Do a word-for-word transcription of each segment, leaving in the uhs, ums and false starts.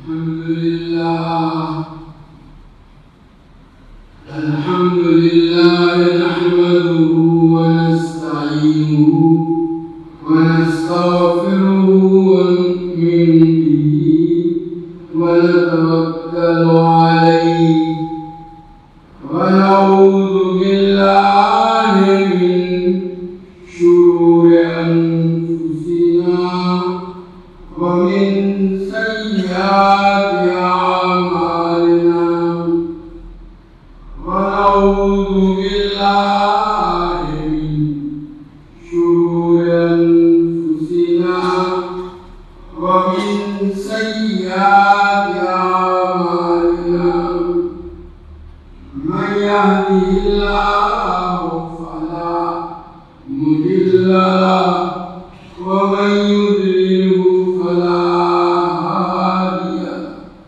الحمد لله الحمد لله نحمده ونستعينه ونستغفره ونؤمن به ونتوكل عليه ونعوذ بالله من شرور أنفسنا ومن سيئات أعمالنا ونعوذ بالله من شرور أنفسنا ومن سيئات أعمالنا من يهده الله فلا مضل له ومن يضلل فلا هادي له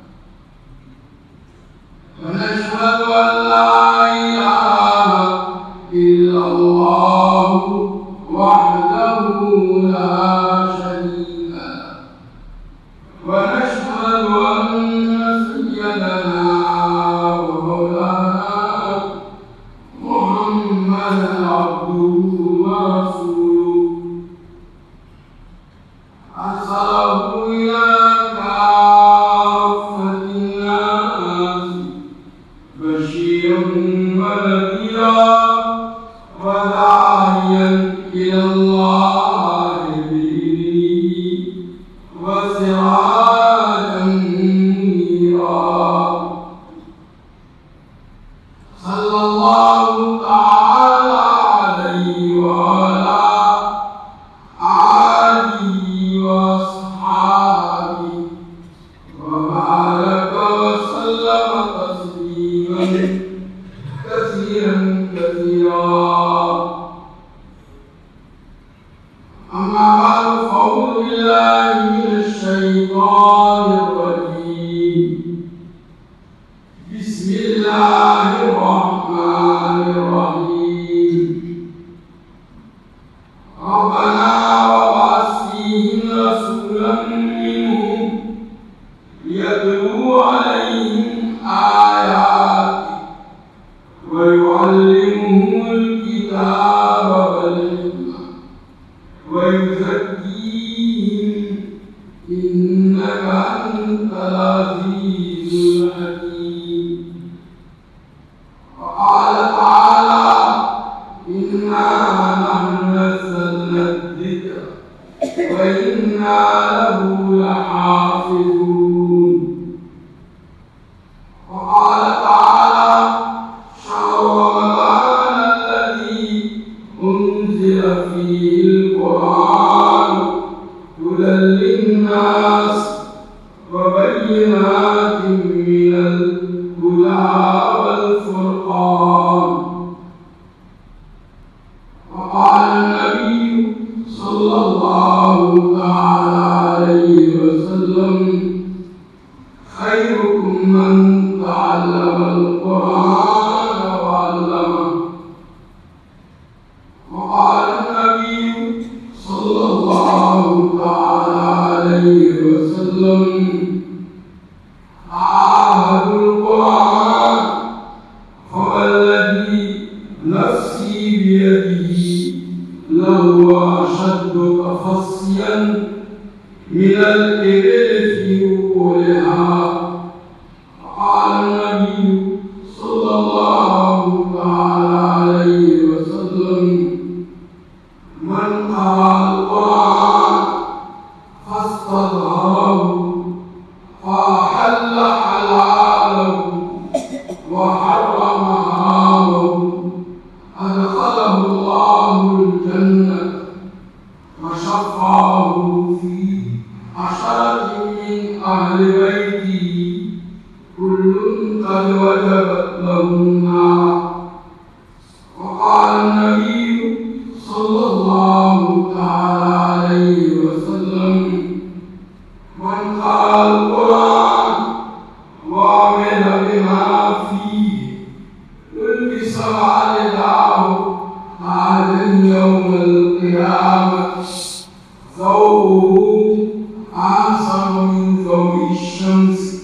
ونشهد أن لا إله إلا الله وحده لا شريك له ونشهد أن سيدنا ومولانا محمدا عبده ورسوله أرسله إلى كافة الناس بشيرا ونذيرا وداعيا إلى الله بإذنه وسراجا منيرا صلى الله تعالى عليه وعلى آله وأصحابه وبارك وسلم تسليما كثيرا كثيرا أما بعد فأعوذ بالله من الشيطان الرجيم بسم الله الرحمن الرحيم ربنا وابعث فيهم رسولا منهم يتلو عليهم آياتك ويعلمهم الكتاب والحكمة ويزكيهم إنك أنت العزيز الحكيم وقال تعالى إنا نحن نزلنا الذكر وإنا له لحافظون وقال تعالى شهر رمضان الذي أنزل فيه القرآن هدى للناس وبينات من الهدى والفرقان وقال النبي صلى الله تعالى عليه وسلم خيركم من تعلم القرآن وعلمه وقال النبي صلى الله تعالى عليه وسلم عاهدوا القرآن فوالذي نفسي بيده لهو أشد تفصيا من الإبل في رؤولها وقال النبي صلى الله تعالى عليه وسلم من قرأ القرآن فاستظهره فأحل حلاله وحرم حرامه أدخله الله الجنة وشفعه في عشرة من أهل بيته كل قد وجبت له النار وقال النبي صلى الله تعالى عليه وسلم من قرأ القرآن وعمل بما فيه ألبس رداءه تاجا يوم القيامة ثوبه أعظم من ضوء الشمس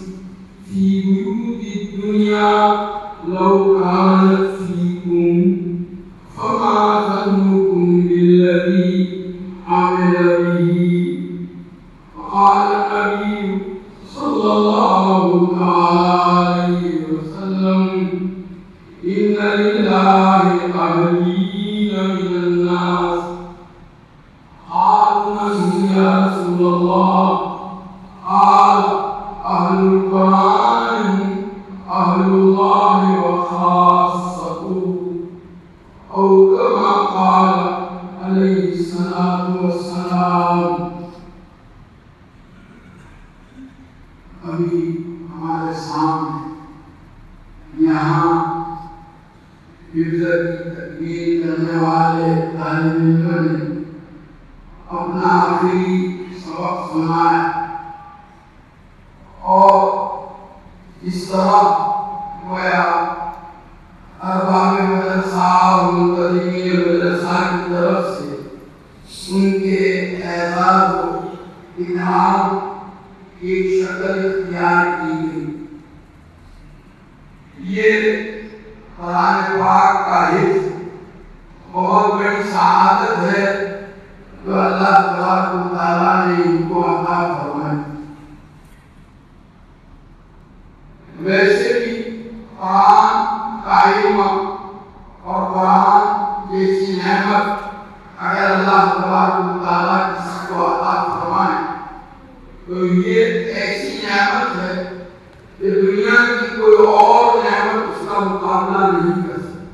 ابھی ہمارے سامنے یہاں حفظ کی تکمیل کرنے والے طالب علموں نے اپنا آخری سبق سنایا اور اس طرح گویا ارباب مدرسہ اور منتظمین مدرسہ کی طرف سے ان کے اعزاز و انعام کی ایک شکل اختیار کی گئی۔ یہ قرآن پاک کا حفظ بہت بڑی سعادت ہے جو اللہ تبارک و تعالیٰ نے ان کو عطا فرمائی۔ ویسے بھی قرآن کا علم اور قرآن جیسی نعمت اگر اللہ تبارک و تعالیٰ کسی کو عطا فرمائے تو یہ ایسی نعمت ہے کہ دنیا کی کوئی اور نعمت اس کا مقابلہ نہیں کر سکتی۔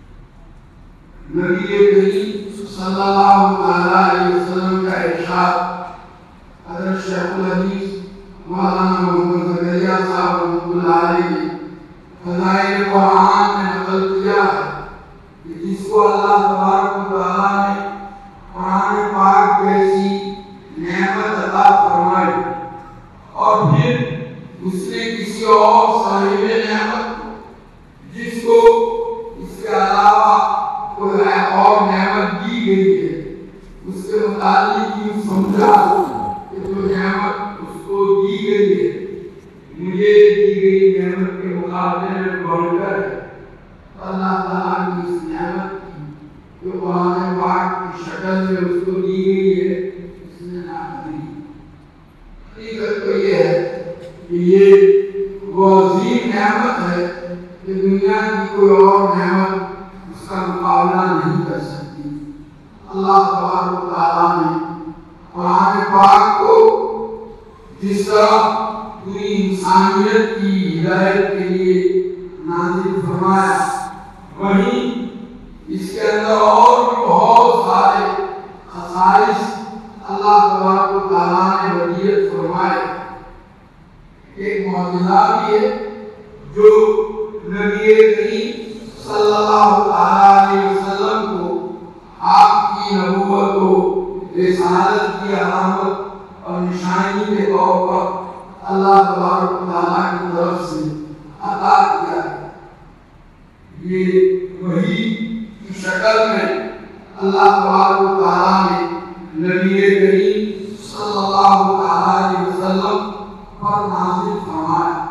نبی کریم صلی اللہ علیہ وسلم کا ارشاد حضرت شیخ الحدیث مولانا محمد زکریا صاحب رحمۃ اللہ علیہ نے فضائل قرآن میں نقل کیا ہے کہ جس کو اللہ تبارک و تعالیٰ نے قرآن پاک جیسی نعمت عطا فرمائی اور پھر اس نے کسی اور صاحب نعمت جس کو اس کے علاوہ کوئی اور نعمت دی گئی ہے اس کے متعلق یہ سمجھا کہ جو نعمت اس کو دی گئی ہے مجھے دی گئی نعمت کے مقابلے میں بڑھ کر اللہ تعالیٰ کی اس نعمت کی جو قرآن پاک کی شکل میں اس کو دی گئی ہے اس نے نہ دی۔ حقیقت تو یہ ہے کہ یہ وہ عظیم نعمت ہے کہ دنیا کی کوئی اور نعمت اس کا مقابلہ نہیں کر سکتی۔ اللہ تبارک و تعالیٰ نے قرآن پاک کو جس طرح پوری انسانیت کی ہدایت کے لیے نازل فرمایا وہیں اس کے اندر اور بھی بہت سارے خصائص اللہ تبارک و تعالیٰ نے ودیعت فرمائے۔ ایک معجزہ بھی ہے جو نبی کریم صلی اللہ علیہ وسلم کو آپ کی نبوت و رسالت کی علامت اور نشانی کے طور پر اللہ تبارک و تعالیٰ کی طرف سے عطا کیا ہے۔ یہ وحی کی شکل میں اللہ تبارک و تعالیٰ نے نبی کریم صلی اللہ علیہ وسلم پر نازل فرمایا۔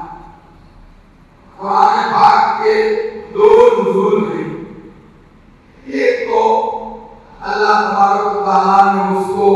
قرآن پاک کے دو نزول ہیں، ایک تو اللہ تبارک و تعالیٰ نے اس کو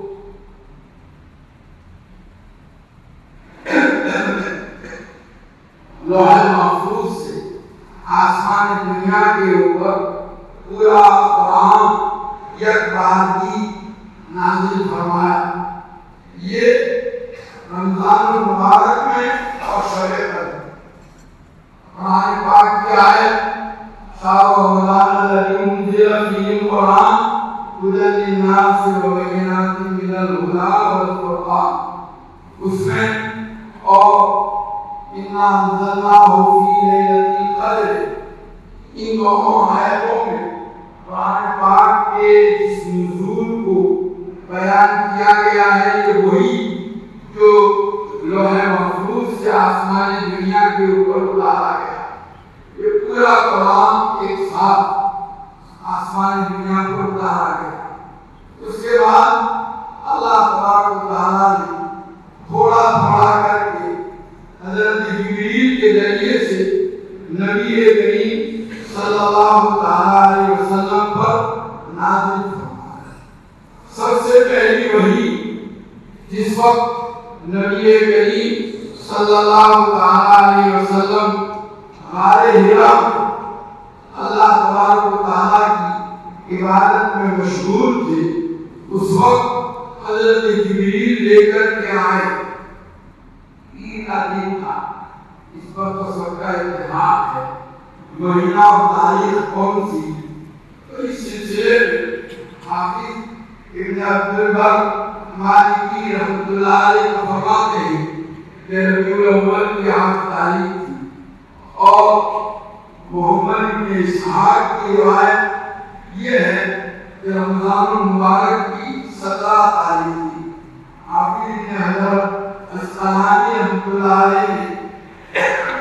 لوح محفوظ سے آسمان دنیا کے اوپر پورا قرآن یک بار ہی نازل فرمایا۔ یہ رمضان المبارک میں اور شب قدر قرآن پاک کی آیت شاہ رمضان الذی انزل فیہ القرآن ھدی للناس وبینات من الہدی والفرقان، اس میں اور اِنَّا أَنزَلْنَاهُ فِي لَيْلَةِ الْقَدْرِ، ان دونوں آیتوں میں قرآن پاک کے جس نزول کو بیان کیا گیا ہے یہ وہی جو لوح محفوظ سے آسمان دنیا کے اوپر اتارا گیا۔ یہ پورا قرآن ایک ساتھ آسمان دنیا پر اتارا گیا۔ اس کے بعد اللہ تبارک و تعالیٰ نے تھوڑا تھوڑا کر کے حضرت جبریل کے ذریعے سے نبی کریم صلی اللہ علیہ وسلم پر نازل فرمایا۔ سب سے پہلی وحی جس وقت نبی کریم صلی اللہ علیہ وسلم غار حرا اللہ تبارک و تعالیٰ کی عبادت میں مشغول تھے، اس وقت حضرت جبریل لے کر کے آئے۔ عید کا دن تھا، اس پر تو سب کا اتفاق ہے، مہینہ اور تاریخ کون سی؟ تو اس سلسلے میں حافظ ابن عبد البر مالکی رحمۃ اللہ علیہ فرماتے ہیں کہ ربیع الاول کی آٹھ تاریخ تھی اور محمد بن اسحاق کی روایت یہ ہے کہ رمضان المبارک کی سترہ تاریخ تھی۔ حافظ ابن حجر اسقلانی رحمۃ اللہ علیہ نے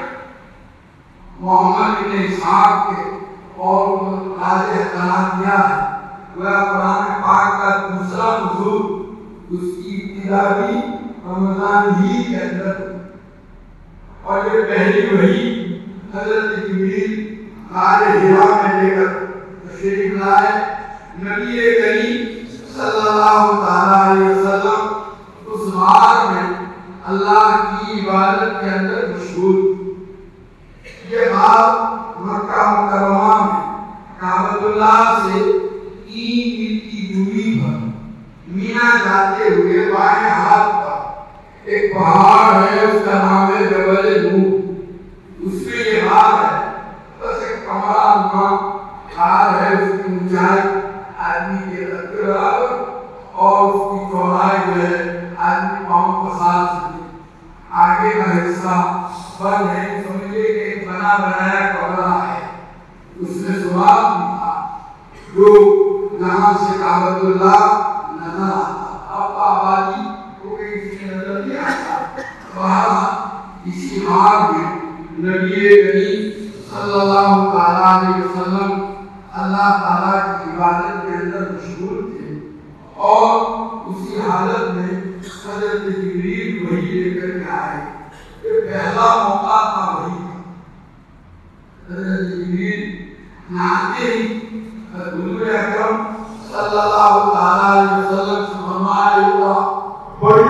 محمد بن اسحاق کے اور راجح قرار دیا ہے۔ وہ قرآن پاک کا دوسرا نزول اس کی ابتدا بھی رمضان ہی کے اندر اور یہ پہلی وحی حضرت جبریل غار حرا میں لے کر تشریف لائے۔ نبی کریم صلی اللہ تعالیٰ علیہ وسلم اس غار میں اللہ کی عبادت کے اندر مشغول۔ یہ غار مکہ مکرمہ میں کعبۃ اللہ سے تین میل کی دوری پر مینا جاتے ہوئے بائیں ہاتھ پر ایک پہاڑ ہے، اس کا نام ہے جبل نور۔ اس میں یہ غار ہے، بس ایک کمرہ نما غار ہے، اس کی اونچائی آدمی کے قد کے برابر اور اس کی چوڑائی جو ہے آدمی پاؤں پسار سکے۔ آگے کا حصہ بند ہے، سمجھے کہ ایک بنا بنایا کمرہ ہے، اس میں سوراخ نہیں تھا جو جہاں سے کعبۃ اللہ نظر آتا۔ اب آبادی کو کسی سے نظر نہیں آتا۔ وہاں اسی غار میں نبی کریم صلی اللہ تعالیٰ علیہ وسلم اللہ تعالیٰ کی عبادت کے اندر مشغول تھے اور اسی حالت میں حضرت جبریل وحی لے کر کے آئے۔ یہ پہلا موقع تھا وحی کا۔ حضرت جبریل ناتے ہی حضور اکرم صلی اللہ تعالیٰ علیہ وسلم سے فرمایا ہوا بڑی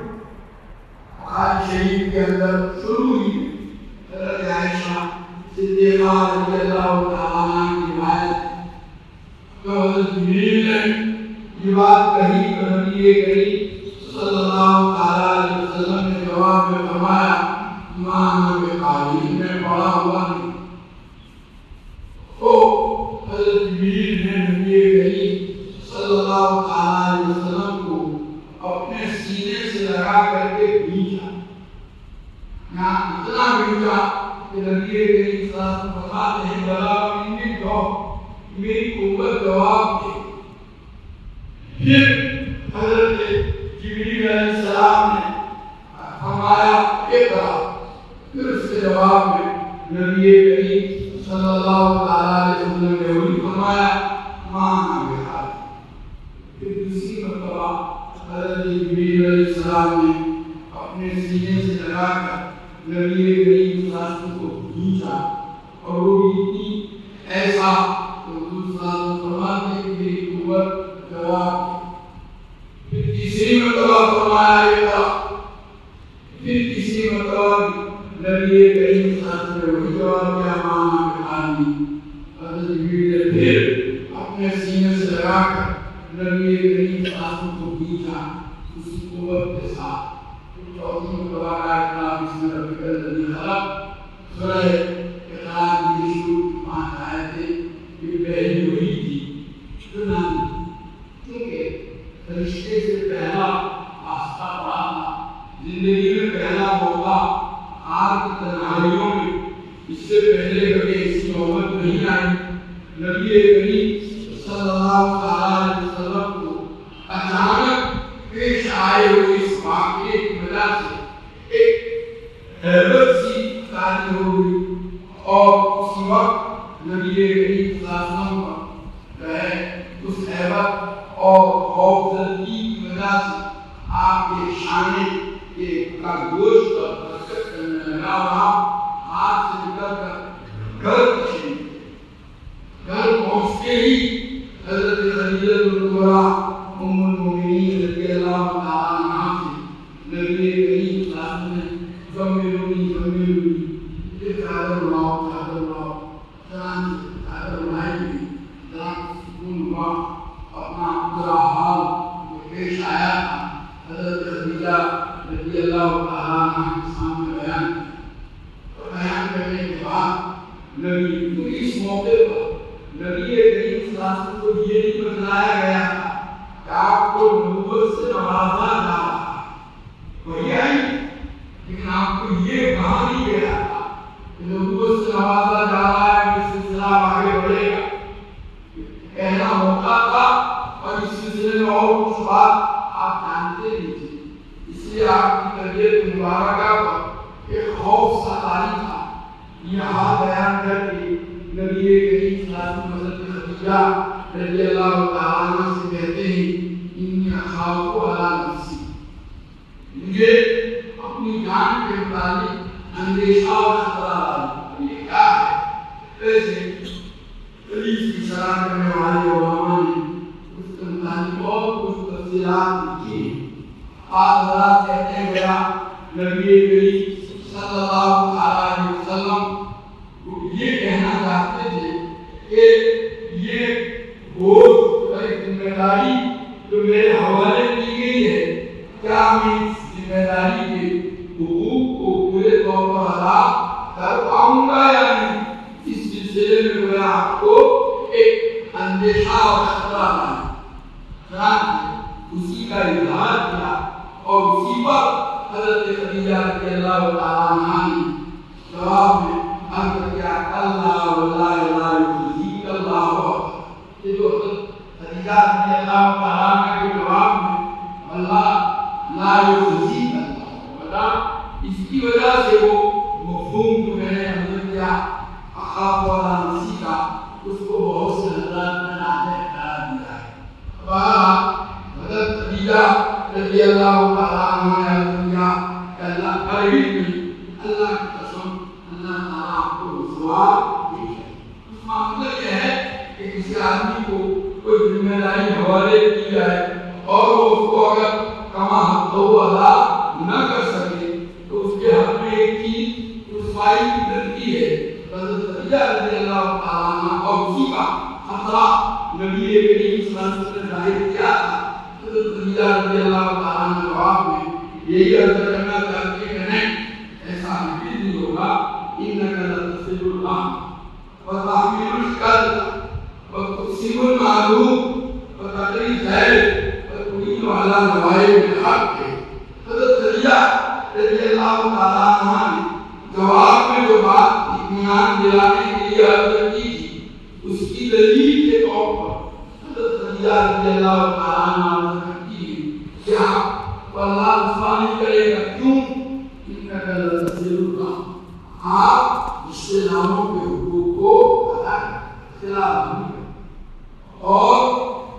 بخاری شریف کے اندر شروع ہی حضرت عائشہ صدیقہ رضی اللہ تعالیٰ عنہ کی روایت تو حضرت جبریل نے یہ بات کہی تو نبی کریم صلی اللہ تعالیٰ علیہ وسلم نے جواب میں فرمایا ماں میں قاری میں پڑھا ہوا نہیں۔ تو حضرت جبریل نے نبی کریم صلی اللہ تعالیٰ علیہ وسلم کو اپنے سینے سے لگا کر کے بھیجا۔ یہاں اتنا بھیجا کہ نبی کریم صلی اللہ علیہ وسلم فرماتے ہیں بلا منی جو میری قوت جواب دے۔ پھر حضرت جبریل علیہ السلام نے فرمایا اقرا، پھر اس کے جواب میں نبی کریم صلی اللہ تعالیٰ علیہ وسلم نے وہی فرمایا مانا بحال۔ پھر دوسری مرتبہ حضرت جبریل علیہ السلام نے اپنے سینے سے لگا کر نبی کریم صلی اللہ علیہ وسلم کو کھینچا اور وہ بھی اتنی ایسا تو حضور صلی اللہ علیہ وسلم فرماتے کہ میری قوت جواب۔ پھر تیسری مرتبہ فرمایا اقرا، پھر تیسری مرتبہ نبی کریم صلی اللہ علیہ وسلم نے وہی جواب دیا مانا بحال۔ حضرت جبریل نے پھر اپنے سینے سے لگا کر نبی کریم صلی اللہ علیہ وسلم کو کھینچا اسی قوت کے ساتھ۔ چوتھی مرتبہ کا اقرا بسم ربک الذی خلق، سورہ اقرا کی شروع کی پانچ آیتیں یہ پہلی وحی تھی جو نازل ہوئی، کیونکہ فرشتے سے پہلا واسطہ پڑا تھا، زندگی میں پہلا موقع آگ کی تنہائیوں میں، اس سے پہلے کبھی ایسی نوبت نہیں آئی۔ نبی کریم صلی اللہ تعالیٰ علیہ وسلم کو اچانک پیش آئے ہوئے اس واقعے کی وجہ سے ایک حیرت سی تاری ہو گئی اور اسی وقت نبی کریم صلی اللہ علیہ وسلم پر جو ہے اس حیرت اور خوف زدگی کی وجہ سے آپ کے شانے کے کا گوشت اور برکت کرنے لگا اور ہاتھ سے نکل کر گھر پہنچے۔ گھر پہنچتے ہی حضرت خدیجہ الکبریٰ ام المؤمنین رضی اللہ تعالیٰ عنہا سے نبی کریم صلی اللہ علیہ وسلم نے زملونی زملونی پھر چادر اڑاؤ چادر اڑاؤ، جان سے چادر اڑائی گئی، جان سکون ہوا۔ اپنا برا حال جو پیش آیا تھا حضرت خدیجہ رضی اللہ تعالیٰ عنہ کے سامنے بیان کیا۔ بیان کرنے کے بعد نبی تو اس موقع پر نبی کریم صلی اللہ علیہ وسلم کو یہ نہیں بتلایا گیا تھا کہ آپ کو نبوت سے نوازا جا رہا ہے، وہی آئی، لیکن آپ کو یہ کہانی دے رہا تھا کہ نبوت سے نوازا جا رہا ہے کہ سلسلہ آگے بڑھے گا. پہلا موقع تھا اور اس سلسلے میں اور کچھ بات آپ جانتے نہیں تھے، اس لیے آپ کی طبیعت مبارکہ پر ایک خوف ساری تھا. یہ حال بیان کر کے نبی کریم صلی اللہ علیہ وسلم حضرت خدیجہ رضی اللہ تعالیٰ عنہ سے کہتے ہیں انی اخاف علی نفسی، مجھے اپنی جان کے متعلق اندیشہ اور خطرہ ہے. یہ کیا ہے؟ ایسے حدیث کی شرح کرنے والے علماء نے اس کے متعلق بہت کچھ تفصیلات لکھی ہیں. آپ حضرات کہتے ہیں گیا نبی کریم صلی اللہ علیہ وسلم یہ کہنا چاہتے تھے کہ یہ بوجھ ایک ذمہ داری جو میرے حوالے کی گئی ہے، کیا میں اس ذمہ داری کے حقوق کو پورے طور پر ادا کر پاؤں گا یا نہیں؟ اس سلسلے میں میں آپ کو ایک اندیشہ اور خطرہ ہے. اسی کا اظہار کیا اور اسی پر حضرت خدیجہ رضی اللہ تعالیٰ عنہ نے جواب میں عرض کیا اللہ واللہ لا یخزیک اللہ. یہ جو حضرت خدیجہ رضی اللہ تعالیٰ عنہ کے جواب میں اللہ لا یخزیک اللہ، اس کی وجہ سے وہ مفہوم جو میں نے حضرت کیا اخاف علی نفسی کا، اس کو بہت سے حضرات نے ناجائز قرار دیا ہے. بہرحال حضرت خدیجہ رضی اللہ تعالیٰ عنہ نے عرض کیا کہ اللہ کرے گی، اللہ کی قسم اللہ تعالیٰ آپ کو رسوا دے گا. اس معاملہ یہ ہے کہ کسی آدمی کو کوئی ذمہ داری حوالے کی جائے اور وہ اس کو اگر کما حق ہو ادا نہ کر سکے تو اس کے حق میں ایک چیز رسوائی کی ملتی ہے. حضرت خدیجہ رضی اللہ تعالیٰ عنہ اور اسی کا خطرہ نبی کریم صلی اللہ علیہ وسلم نے ظاہر کیا تھا. حضرت خدیجہ رضی اللہ تعالیٰ عنہ جواب میں یہی عرض کرنا چاہتے کہ نہیں، ایسا نہیں ہوگا. انک لتصل الرحم وتحمل الکل وتكسب المعدوم وتقری الضیف وتعین علی نوائب الحق. حضرت خدیجہ رضی اللہ تعالیٰ عنہ نے جواب میں جو بات اطمینان دلانے کے لیے عرض کی تھی، اس کی دلیل کے طور پر حضرت خدیجہ رضی اللہ تعالیٰ عنہ عرض کرتی ہے کہ آپ کو اللہ رسوا نہیں کرے گا. کیوں؟ انک لتصل الرحم، آپ رشتے داروں کے حقوق کو ادا کریں اور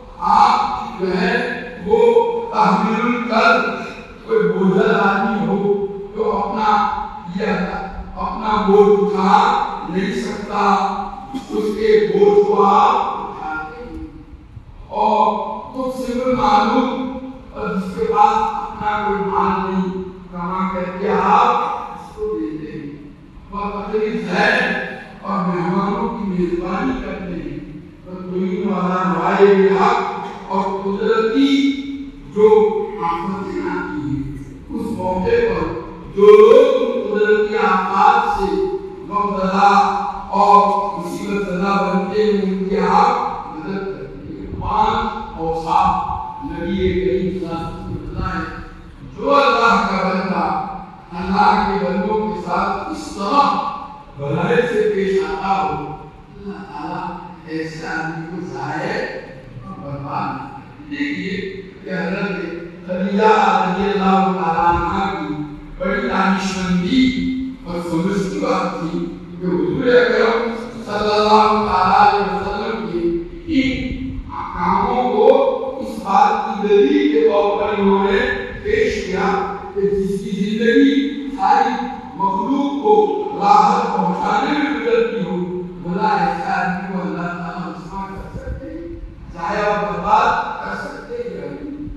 آپ جو ہے وہ تحمیل الکل، کوئی بوجھل آدمی ہو جو اپنا یہ اپنا بوجھ اٹھا نہیں سکتا، اس کے بوجھ کو آپ اٹھاتے ہیں. اور کچھ سمر معلوم، اور جس کے پاس اپنا کوئی مال نہیں کما کر کے آپ اس کو دیتے ہیں. اور تقریب ہے اور مہمانوں کی میزبانی کرتے ہیں. تعین علی نوائب الحق، اور قدرتی جو آفتیں آتی ہیں اس موقع پر جو لوگ قدرتی آفات سے مبتلا اور مصیبت زدہ بنتے ہیں ان کی آپ مدد کرتے ہیں. پانچ اوصاف نبی کریم صلی اللہ علیہ وسلم نے بتائے. جو اللہ کا بندہ اللہ کے بندوں کے ساتھ اس طرح بھلائی سے پیش آتا ہو، اللہ تعالیٰ ایسے آدمی کو ضائع اور برباد. دیکھیے کہ حضرت خدیجہ رضی اللہ تعالیٰ عنہ کی بڑی دانشمندی اور سمجھ کی بات تھی کہ حضور اکرم صلی اللہ علیہ وسلم کے ان کاموں کو اس بات کی دلیل کے طور پر انہوں نے پیش کیا کہ جس کی زندگی ساری مخلوق کو راحت پہنچانے میں گزرتی ہو، بھلا ایسا آدمی کو اللہ تعالیٰ رسوا کر سکتے ہیں، ضائع اور برباد کر سکتے ہیں.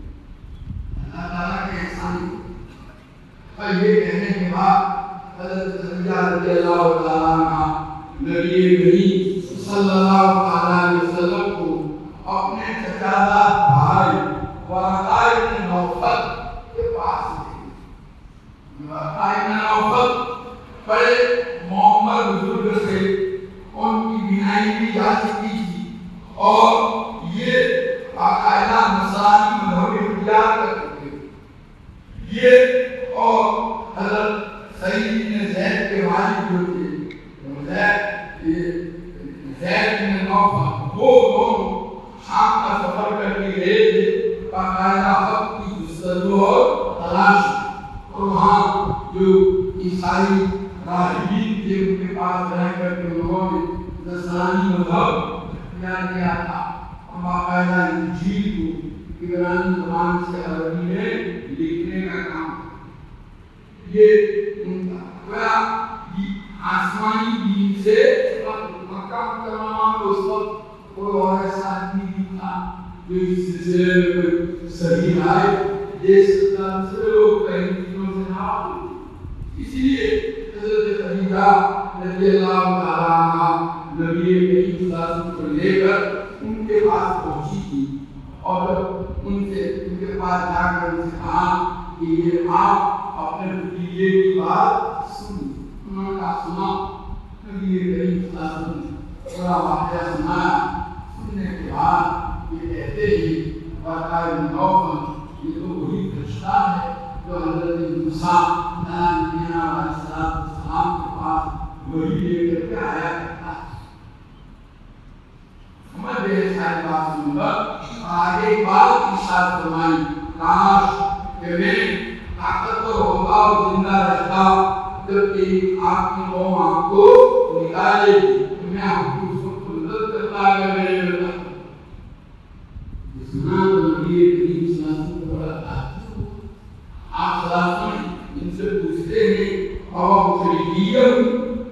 اللہ تعالیٰ کے احسان. اور یہ کہنے کے بعد حضرت خدیجہ رضی اللہ تعالیٰ عنہ نبی کریم صلی اللہ علیہ وسلم کو اپنے چچازاد بھائی ورقہ بن نوفل کے پاس لے. ورقہ بن نوفل بڑے محمد بزرگ سے ان کی بینائی بھی جا چکی تھی اور یہ باقاعدہ نصرانی مذہب اختیار کر چکے. یہ اور حضرت سعید بن زید کے والد جو تھے زید زید بن نوفل وہ دونوں شام کا سفر کر کے گئے تھے باقاعدہ حق کی جستجو اور تلاش اور وہاں جو عیسائی راہبین تھے ان کے پاس رہ کر کے انہوں نے نصرانی مذہب اختیار کیا تھا اور باقاعدہ انجیل کو عبرانی زبان سے عربی میں لکھنے کا کام یہ ان کا گویا آسمانی دین سے مکہ مکرمہ میں اس وقت کوئی اور ایسا آدمی نہیں تھا جو اس سلسلے میں کوئی صحیح رائے دے سکتا دوسرے لوگ کہیں چیزوں سے نہ اسی لیے حضرت خدیجہ رضی اللہ تعالیٰ عنہ نبی کریم صلی اللہ علیہ وسلم کو لے کر ان کے پاس پہنچی تھی اور ان سے ان کے پاس جا کر ان سے کہا کہ یہ آپ اپنے بھتیجے کی بات سن انہوں نے کہا سنا نبی کریم صلی اللہ علیہ وسلم پورا واقعہ سنایا سننے کے بعد یہ کہتے ہی واقعہ نوفل یہ تو وہی فرشتہ ہے جو حضرت موسیٰ علیہ السلام کے پاس وہی لے کر کے آیا کرتا ہے ہمیں بے ساری بات سن کر آگے ایک بات ارشاد فرمائی کاش کہ میں طاقتور ہوگا اور زندہ رہتا جب کہ آپ کی قوم آپ کو نکالے گی میں آپ کو اس وقت مدد کرتا اگر میرے میں سنا تو نبی کریم صلی اللہ علیہ وسلم کو بڑا تعجب آپ صلی اللہ علیہ وسلم ان سے پوچھتے ہیں اور مشرکین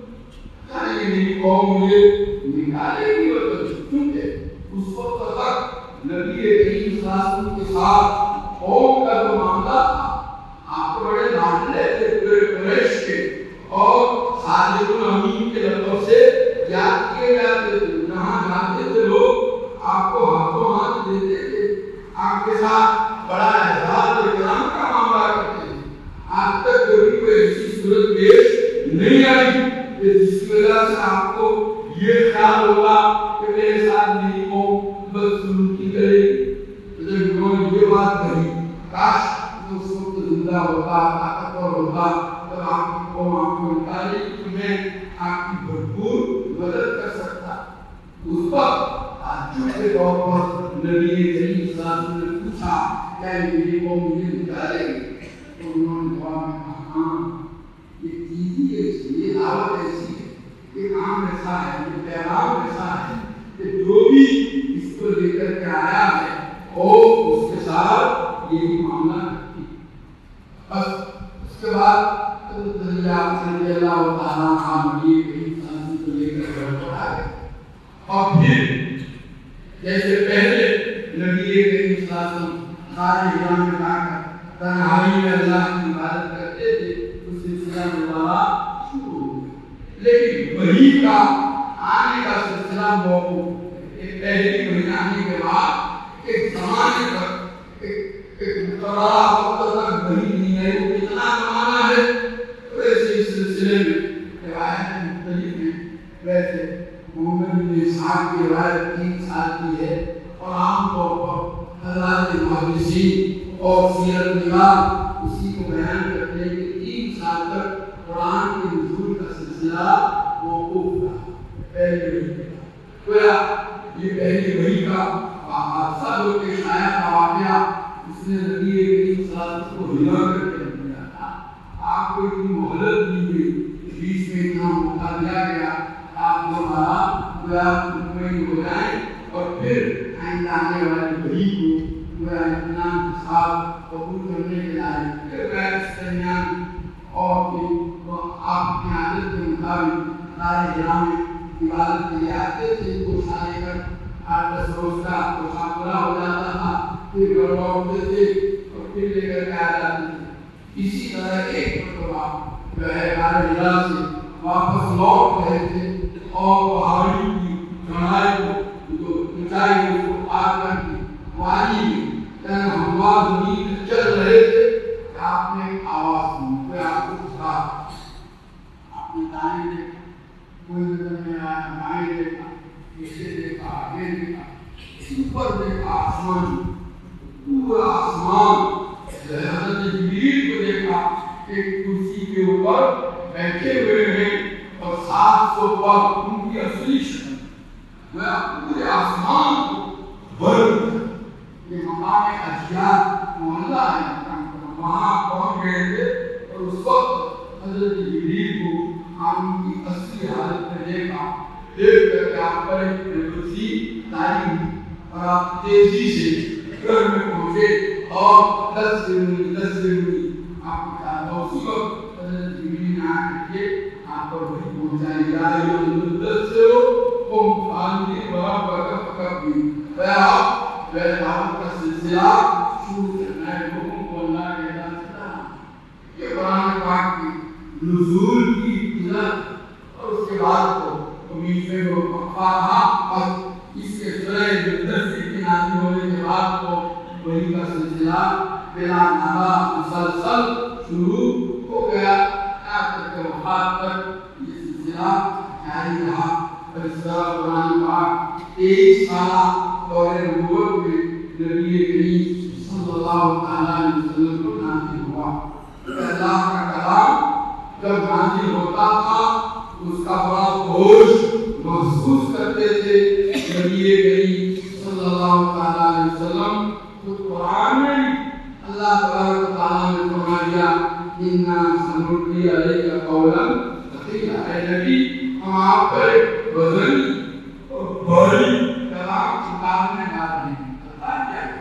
کیا یہ میری قوم مجھے نکالے گی اور چونکہ اس وقت تک نبی کریم صلی اللہ علیہ وسلم کے ساتھ قوم کا جو معاملہ تھا آپ کو بڑے لاڈلے تھے پورے قریش کے اور صادق الامین کے لقب سے یاد کیے جاتے تھے جہاں جاتے تھے لوگ آپ کو ہاتھوں ہاتھ دیتے تھے آپ کے ساتھ بڑا احترام اور اکرام کا معاملہ کرتے تھے آج تک کبھی کوئی ایسی صورت پیش نہیں آئی کہ جس کی وجہ سے آپ کو یہ خیال ہوگا کہ میرے ساتھ میری قوم بدسلوکی کرے جب انہوں نے یہ بات کہی کاش اس وقت زندہ ہوتا طاقتور ہوتا تو آپ کی قوم آپ کو نکالے کہ میں آپ کی بھرپور مدد کر سکتا اس وقت تعجب کے طور پر نبی کریم صلی اللہ علیہ وسلم نے پوچھا کیا میری قوم مجھے نکالے گی تو انہوں نے جواب میں کہا ہاں یہ چیز ہی ایسی یہ دعوت ایسی ہے یہ کام ایسا ہے یہ پیغام ایسا ہے کہ جو بھی اس کو لے کر کے آیا ہے وہ اس کے ساتھ یہی معاملہ کرتی بس اس کے بعد رضی اللہ تعالیٰ عنہ نبی کریم صلی اللہ علیہ وسلم کو لے کر گھر پر آ گئے اور پھر جیسے پہلے نبی کریم صلی اللہ علیہ وسلم سارے حرام میں جا کر تنہائی میں اللہ کی عبادت کرتے تھے اس سلسلہ دوبارہ شروع ہو گیا لیکن وحی کا آنے کا سلسلہ موقوف ایک پہلی مہینہ آنے کے بعد ایک زمانے تک ایک مقررہ وقت تک وحی نہیں ہے وہ کتنا زمانہ ہے تو ایسے اس سلسلے میں روایت مختلف ہیں ویسے محمد بن اسحاق کی روایت تین سال کی ہے اور عام طور پر حضرات محدثین اور سیرت نگار اسی کو بیان کرتے ہیں کہ تین سال تک قرآن کے نزول کا سلسلہ موقوف رہا پہلے وحی کا گویا یہ پہلی وحی کا حادثہ جو پیش آیا تھا واقعہ اس نے نبی کریم صلی اللہ علیہ وسلم کو ہلا کر کے دیا تھا آپ کو اتنی مہلت دی گئی بیچ میں اتنا موقع دیا گیا آپ دوبارہ گویا مطمئن ہو جائیں اور پھر آئندہ آنے والی وحی کو گویا اطمینان کے ساتھ قبول کرنے کے لائق پھر غیر اس درمیان اور آپ کی عادت کے مطابق سارے حرام عبادت کے لیے آتے تھے کو سارے کر آٹھ دس روز کا کوشا پورا ہو جاتا تھا پھر گھر لوٹتے تھے اور پھر لے کر کے آ جاتے تھے اسی طرح ایک مرتبہ جو ہے ہمارے ہرا سے واپس لوٹ رہے تھے اور پہاڑی کی چڑھائی کو جو اونچائی کو اس کو پار کر کے وادی میں تن ہموار زمین میں چل رہے تھے کہ آپ نے ایک آواز سنی کوئی آپ کو پکارا آپ نے دائیں دیکھا کوئی نظر میں آیا بائیں دیکھا پیچھے دیکھا آگے دیکھا اوپر دیکھا آسمان پورا آسمان حضرت جبریل کو دیکھا ایک کرسی کے اوپر بیٹھے ہوئے ہیں اور سات سو پر ان کی اصلی شکل میں پورے آسمان کو بھر یہ مقام اجیاد معاملہ ہے وہاں پہنچ گئے تھے اور اس وقت حضرت جبریل کو ہم کی اصلی حالت میں دیکھا دیکھ کر کے آپ پر ایک نفسی تعلیم اور آپ تیزی سے گھر میں پہنچے اور دس دن دس دن آپ کو چاہتا اسی وقت حضرت جبریل نے آ کر کے آپ پر وہی پہنچائی جا رہی ہو مدت سے ہو وہ آنی برابر کا فقط بھی میں آپ میں دعوت کا سلسلہ شروع کرنا ہے لوگوں کو اللہ کے اعلان سے یہ قرآن پاک کی نزول کی ابتدا اور اس کے بعد کو امید میں وہ وقفہ رہا بس اس کے سورہ مدثر کی نازل ہونے کے بعد کو وہی کا سلسلہ بلا ناغہ مسلسل شروع ہو گیا آخر کے وفات تک یہ سلسلہ جاری رہا اور اس طرح قرآن پاک ایک سالہ دور نبوت میں نبی کریم صلی اللہ علیہ وسلم کو نازل ہوا اللہ کا کلام جب نازل ہوتا تھا اس کا بڑا بوجھ محسوس کرتے تھے نبی کریم صلی اللہ علیہ وسلم تو قرآن میں اللہ تبارک و تعالیٰ نے فرما دیا اِنَّا سَنُلْقِي عَلَيْكَ قَوْلًا ثَقِيلًا اے نبی ہم آپ پر وزنی اور بھاری کلام اتارنے جا رہے ہیں پتہ کیا ہے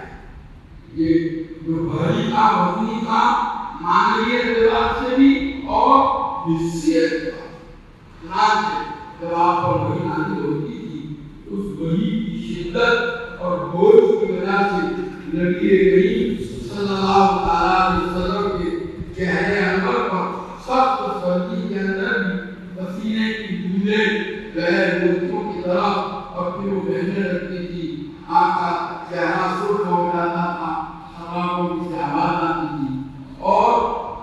یہ جو بھاری تھا وزنی تھا معنوی اعتبار سے بھی اور حسی اعتبار چنانچہ جب آپ پر وحی نازل ہوتی تھی اس وحی کی شدت اور بوجھ کی وجہ سے نبی کریم صلی اللہ علیہ وسلم کے چہرے انور پر سخت سردی کے اندر بھی پسینے کی بوندیں بہر موتیوں کی طرح اپنی وہ بہنے رکھتی تھی آپ کا چہرہ سرخ ہو جاتا تھا شرابوں کی سے آواز آتی تھی اور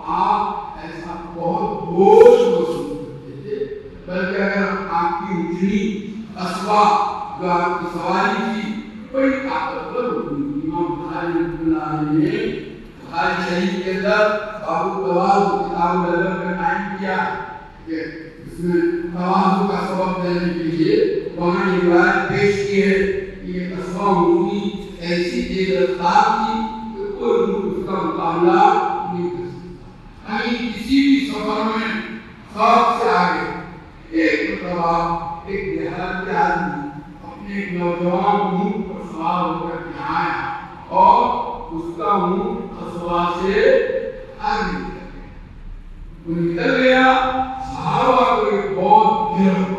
آپ ایسا بہت بوجھ محسوس کرتے تھے بلکہ اگر آپ کی اجڑی اسوا جو آپ کی سواری تھی بڑی طاقتور ہوتی امام بخاری رحمۃ اللہ علیہ نے بخاری شریف کے اندر باب التواضع کتاب الادب میں قائم کیا کہ اس میں تواضع کا سبب دینے کے لیے وہاں یہ روایت پیش کی ہے کہ یہ اسوا مومی ایسی تیز رفتار تھی کہ کوئی اس کا مقابلہ نہیں کر سکتا یعنی کسی بھی سفر میں سب سے آگے ایک مرتبہ ایک دیہات کے آدمی اپنے ایک نوجوان اونٹ پر سوار ہو کر کے آیا اور اس کا اونٹ قصبہ سے آگے نکل گیا وہ نکل گیا صحابہ کو ایک بہت گرم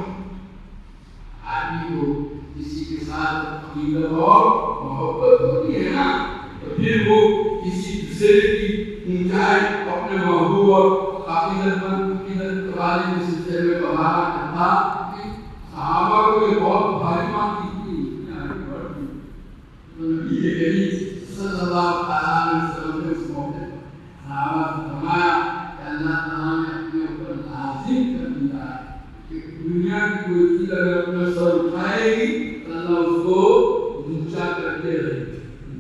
آدمی کو کسی کے ساتھ عقیدت اور محبت ہوتی ہے نا تو پھر وہ کسی دوسرے کی اونچائی اپنے محبوب اور عقیدت مند عقیدت والے کے سلسلے میں بہارا کرتا صحابہ کو یہ بہت بھاری مانتی تھی تو نبی کریم صلی اللہ علیہ وسلم نے اس موقع پر صحابہ سے فرمایا کہ اللہ تعالیٰ نے اپنے اوپر لازم کر دیا ہے کہ دنیا کی کوئی چیز اگر اپنا سر اٹھائے گی تو اللہ اس کو اونچا کرتے رہے گی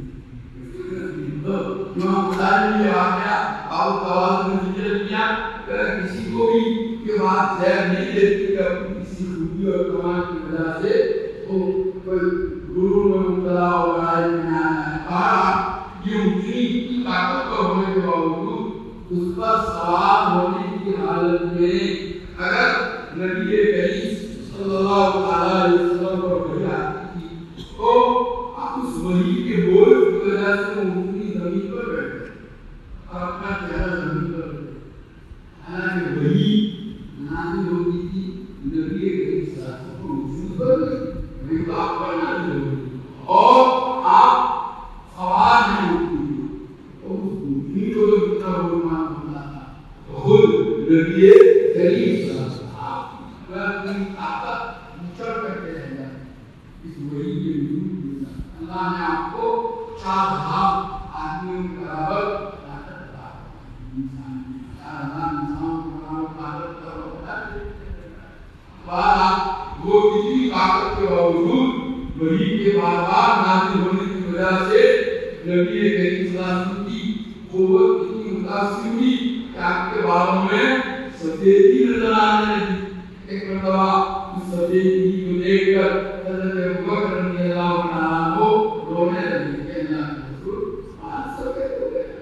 امام بخاری نے واقعہ اور توازن میں ذکر کیا کہ کسی کو بھی یہ بات ظاہر نہیں دیتی کہ اپنی کسی خوبی اور کمال کی وجہ سے وہ کوئی غرور میں مبتلا ہو رہا ہے میں آنا ہے کہا یہ اتنی اتنی طاقت کا ہونے کے باوجود اس پر سوار ہونے کی حالت میں اگر نبی کریم صلی اللہ علیہ وسلم پر وحی آتی تھی تو اس وحی کے بوجھ کی وجہ سے وہ اتنی زمین پر بیٹھے اور اپنا چہرہ زمین پر بیٹھے حالانکہ وحی نازل ہوتی تھی نبی کریم صلی اللہ علیہ وسلم کو موجود پر وحی تو آپ پر نازل ہوتی اور آپ سوار نہیں ہوتی تو اس وحی کو جو کتنا بولمان ہوتا تھا تو خود نبی کریم صلی اللہ علیہ وسلم وہ اپنی طاقت نچڑ کرتے رہ جاتے اس وحی کے وجود میں اللہ نے آپ کو چار ہزار آدمیوں کے برابر طاقت عطا کی انسان چار ہزار انسانوں کے برابر طاقت کا وقت بارہ وہ اتنی طاقت کے باوجود وحی کے بار بار نازل ہونے کی وجہ سے نبی کریم صلی اللہ علیہ وسلم کی قوت اتنی متاثر ہوئی کہ آپ کے بالوں میں سفیدی آنے لگی. ایک مرتبہ اس سفیدی کو دیکھ کر حضرت ابوبکر رضی اللہ عنہ کو رونے لگی کہ اللہ کے رسول آج سفید ہو گئے.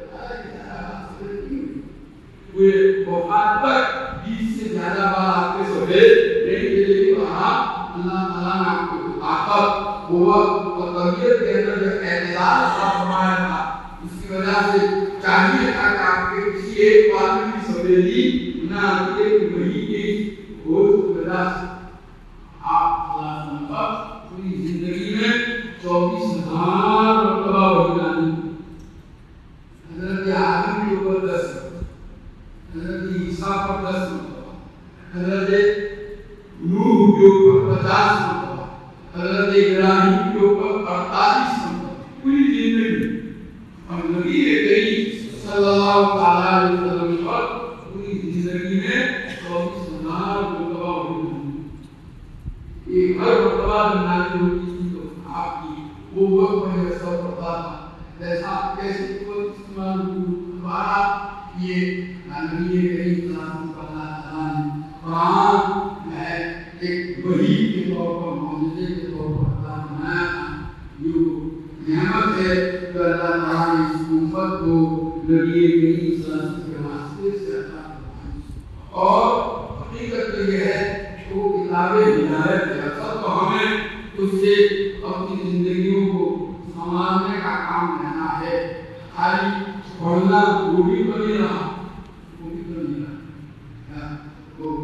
وہ وفات تک بیس سے زیادہ بار آپ کے سفید نہیں ملے. وہاں اللہ تعالیٰ نے آپ کو طاقت قوت اور طبیعت کے اندر جو اعتدال عطا فرمایا تھا اس کی وجہ سے چاہیے تھا کہ آپ کے کسی ایک بات میں بھی سفیدی نہ آتی ہے کہ وہی کی بوجھ کی وجہ سے آپ صلی اللہ علیہ وسلم پر پوری زندگی میں چوبیس ہزار مرتبہ وحی نازل. حضرت آدم کے اوپر دس مرتبہ, حضرت عیسیٰ پر دس مرتبہ, حضرت نوح کے اوپر پچاس مرتبہ, حضرت ابراہیم کے اوپر اڑتالیس مرتبہ پوری زندگی. اور نبی کریم صلی اللہ تعالیٰ علیہ وسلم پر پوری زندگی میں چوبیس ہزار مرتبہ وحی. ایک ہر مرتبہ جب نازل ہوتی تھی تو آپ کی قوت میں اثر پڑتا تھا. جیسا کیسے قوت استعمال ہوئی ہمارا یہ نبی کریم صلی اللہ تعالیٰ نے قرآن میں ایک وحی کے طور پر معجزے کے طور پر عطا فرمایا تھا. جو نعمت ہے جو اللہ تعالیٰ نے اس امت کو نبی کریم صلی اللہ علیہ وسلم کے واسطے سے عطا فرمائی. اور حقیقت تو یہ ہے کہ وہ کتاب ہدایت ہے. اصل تو ہمیں اس سے اپنی زندگیوں کو سنبھالنے کا کام لینا ہے. خالی پڑھنا وہ بھی تو نہیں رہا, وہ بھی تو نہیں رہا. وہ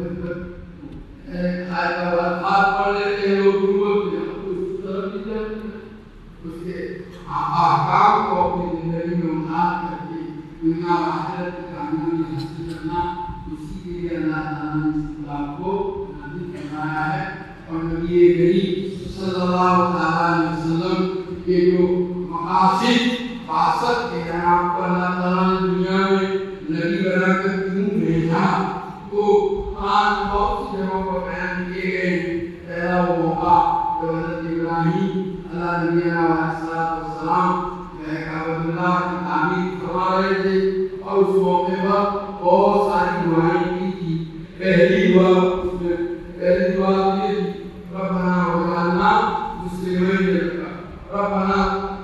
خاص پڑھ لیتے ہیں لوگ گروپ میں اس طرف بھی جاتے ہیں. اس کے احکام کو اپنی زندگی میں اتار کر کے دنیا و آخرت کی کامیابی حاصل کرنا, اسی کے لیے اللہ تعالیٰ نے اس کتاب کو نازل فرمایا ہے. اور نبی کریم صلی اللہ علیہ وسلم کے جو مقاصد بعثت کے ہیں, آپ کو اللہ تعالیٰ نے دنیا میں نبی بنا کر کیوں بھیجا, وہ قرآن بہت سی جگہوں پر بیان کیے گئے ہیں. پہلا وہ موقع جو حضرت ابراہیم اللہ نبی علیہ السلام کعبۃ اللہ کی تعمیر فرما رہے تھے اور اس موقع پر بہت ساری دعائیں کی تھی. پہلی دعا اس میں پہلی دعا یہ تھی ربنا وجعلنا مسلمین لک, ربنا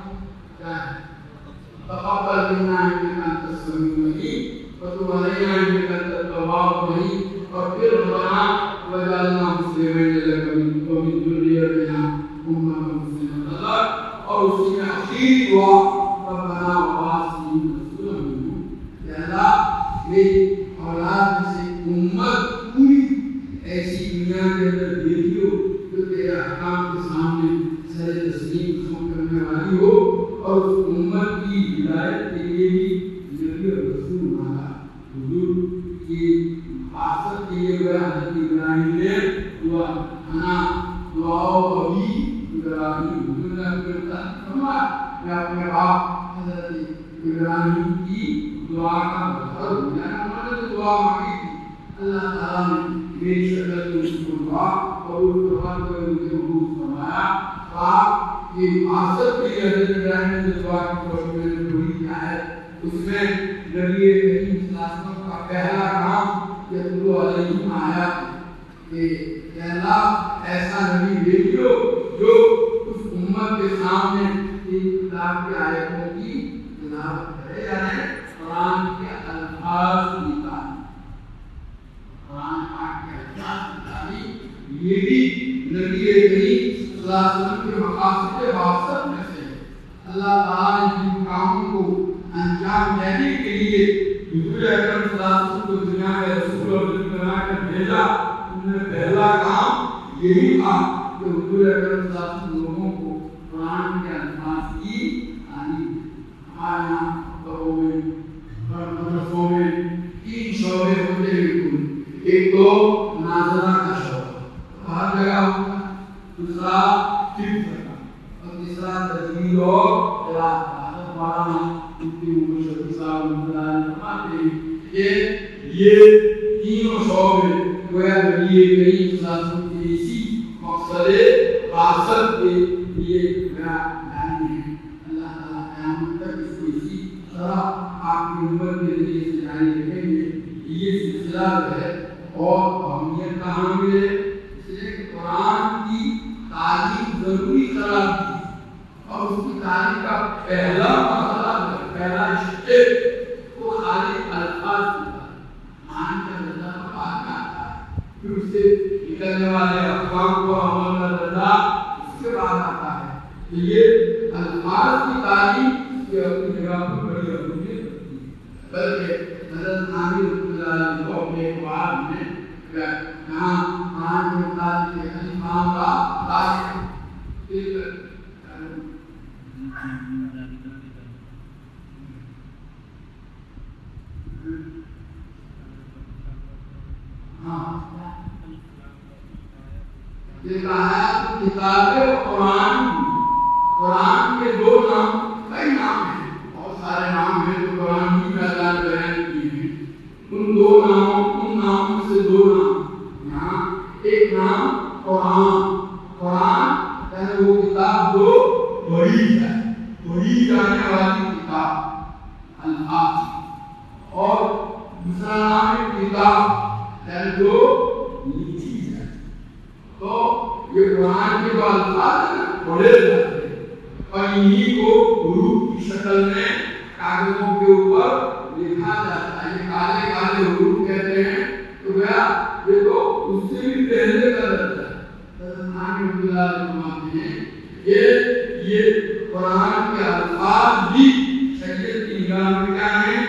تقبل منا انك انت السميع العليم وتب علينا انك انت التواب الرحيم واغفر لنا وجعلنا مسلمين لك ومن ذريتنا امة مسلمة لك. اور اسی میں اخیر دعا ربنا وبعث رسولا منهم, یا اللہ میری اولاد میں سے امت پوری ایسی دنیا کے اندر بھیجو جو تیرے احکام کے سامنے سر تسلیم خم کرنے والی ہو, اور اس امت کی ہدایت کے لیے بھی نبی اور رسول مانگا. حضور کی حفاظت کے لیے حضرت ابراہیم نے دعا انا دعاؤ ابھی ابراہیم, حضور نے اپنے فرمایا میں اپنے باپ حضرت ابراہیم کی دعا کا مظہر ہوں. یعنی انہوں نے جو دعا مانگی تھی اللہ تعالیٰ نے میری شکل میں اس کو دعا قبول فرما کر مجھے قبول فرمایا. آپ کی حفاظت کے لیے حضرت ابراہیم نے جو دعا کی تو میں نے پوری کیا ہے. اس میں نبی کریم صلی اللہ علیہ وسلم کا پہلا کام یتلو علیہم آیات کہ اللہ ایسا نبی بھیجو جو اس امت کے سامنے کتاب کی آیتوں کی تلاوت کرے, یعنی قرآن کے الفاظ کی تعلیم, قرآن پاک کے الفاظ کی تعلیم. یہ بھی نبی کریم صلی اللہ علیہ وسلم کے مقاصد بعثت میں سے ہے. اللہ تعالیٰ نے جن کاموں کو انجام دینے کے لیے حضور اکرم صلی اللہ علیہ وسلم کو دنیا میں رسول اور نبی بنا کر بھیجا, ان میں پہلا کام یہی تھا کہ حضور اکرم صلی اللہ علیہ وسلم لوگوں کو قرآن کے الفاظ کی تعلیم. ہمارے یہاں خطبوں میں اور مدرسوں میں تین شعبے ہوتے ہیں. ایک تو ناظرہ کا شعبہ ہر جگہ ہوتا ہے, دوسرا حفظ کا, اور تیسرا تجوید اور قراءت کا. حضرت مولانا مفتی محمد شفیع صاحب رحمۃ اللہ علیہ فرماتے ہیں کہ یہ تینوں شعبے گویا نبی کریم صلی اللہ علیہ وسلم کے اسی مقصد بعثت کے لیے جانی ہے. اللہ تعالیٰ قیامت تک اس کو اسی طرح آپ کی امت کے ذریعے سے جاری رکھیں گے. یہ سلسلہ جو ہے اور اہمیت کہاں ملے؟ اس لیے قرآن کی تعلیم ضروری قرار دی اور اس کی تعلیم کا پہلا مرحلہ پہلا اسٹیپ وہ خالی الفاظ کی مان کا رضا کا بات آتا ہے، پھر اس سے نکلنے والے افکار کو عمل کا رضا اس کے بعد آتا ہے۔ تو یہ الفاظ کی تعلیم یہ اپنی جگہ پر بڑی اہمیت رکھتی ہے، بلکہ حضرت عامر رحمۃ اللہ علیہ کو اپنے اقوال میں یہاں قرآن میں تعلیم کے الفاظ کا تعلیم یہ کہا کتاب قرآن، قرآن کے دو نام، کئی نام ہیں، بہت سارے نام ہیں جو قرآن کی اللہ نے بیان کیے ہیں، ان دو ناموں ان ناموں سے دو نام یہاں، ایک نام قرآن، قرآن یعنی وہ کتاب جو پڑھی جائے، پڑھی جانے والی کتاب الفاظ، اور دوسرا نام ہے کتاب یعنی جو لکھی جائے۔ تو یہ قرآن کے جو الفاظ ہیں پڑھے جاتے ہیں اور انہی کو حروف کی شکل میں کاغذوں کے اوپر لکھا جاتا ہے، یہ کالے کالے حروف کہتے ہیں۔ تو گیا یہ تو اس سے بھی پہلے کا رہتا ہے۔ حضرت عامر رحمۃ اللہ علیہ فرماتے ہیں کہ یہ قرآن کے الفاظ بھی شریعت کی نگاہ میں کیا ہیں؟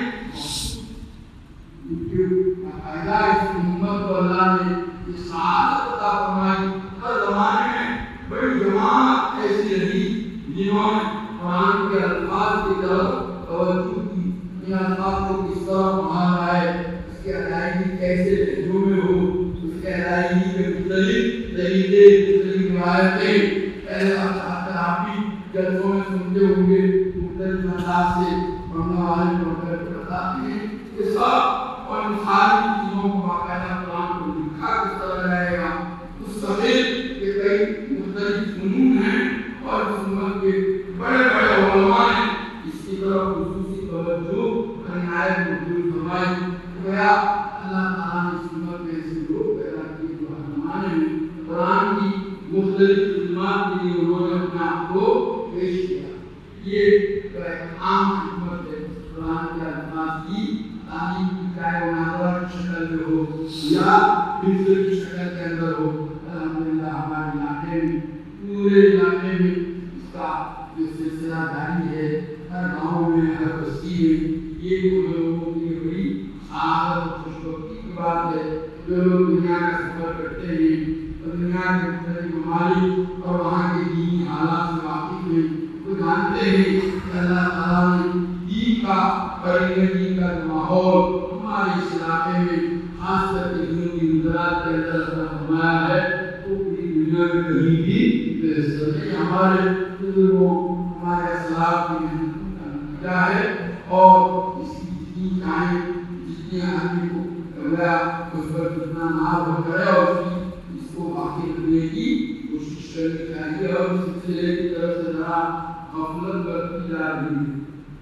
باقاعدہ اس امت کو اللہ نے یہ سعادت عطا فرمائی۔ ہر زمانے میں بڑی جماعت ایسی رہی جنہوں نے قرآن کے الفاظ کی طرف توجہ کی، ان الفاظ کو کس طرح پڑھا جائے، اس کی ادائیگی کیسے لہجوں میں ہو، اس کی ادائیگی کے مختلف طریقے، مختلف روایتیں پہلے آپ بھی جلسوں میں سنتے ہوں گے، مختلف انداز سے پڑھنے والے پڑھ کر بتاتے ہیں کہ سب اور ان ساری چیزوں کو باقاعدہ قرآن کو لکھا کس طرح جائے گا۔ مستقل کے کئی مختلف فنون ہیں اور اس امت کے بڑے بڑے علماء نے اس کی طرف خصوصی توجہ اور عنایت مبذول فرمائی۔ گویا اللہ تعالیٰ نے اس امت میں ایسے لوگ پیدا کیے جو ہر زمانے میں قرآن کی مختلف خدمات کے لیے انہوں نے اپنے آپ کو پیش کیا۔ یہ ایک عام خدمت ہے قرآن کے الفاظ کی تعلیم کی، چاہے وہ ناظرہ کی شکل میں ہو یا حفظ کی شکل کے اندر ہو۔ الحمدللہ ہمارے علاقے میں، پورے علاقے میں اس کا جو سلسلہ جاری ہے، ہر گاؤں میں، ہر بستی میں، یہ لوگوں کے لیے بڑی سعادت اور خوشبختی کی بات ہے۔ جو لوگ دنیا کا سفر کرتے ہیں اور دنیا کے مختلف ممالک اور وہاں کے دینی حالات سے واقف ہیں، وہ جانتے ہیں کہ اللہ تعالیٰ نے دین کا پڑھنے دین کا ماحول ہمارے اس علاقے میں خاص کر کے دنوں کی گزرات کے اندر اثر فرمایا ہے، وہ پوری دنیا میں کہیں بھی بہتر نہیں۔ ہمارے بزرگوں، ہمارے اسلاف کی محنتوں کا نتیجہ ہے، اور اس کی جتنی چاہیں جتنی آدمی کو گیا اس پر جتنا ناز ہو کرے اور اس کی اس کو باقی رکھنے کی کوشش کرنی چاہیے، اور اس سلسلے کی طرف سے ذرا غفلت برتی جا رہی ہے۔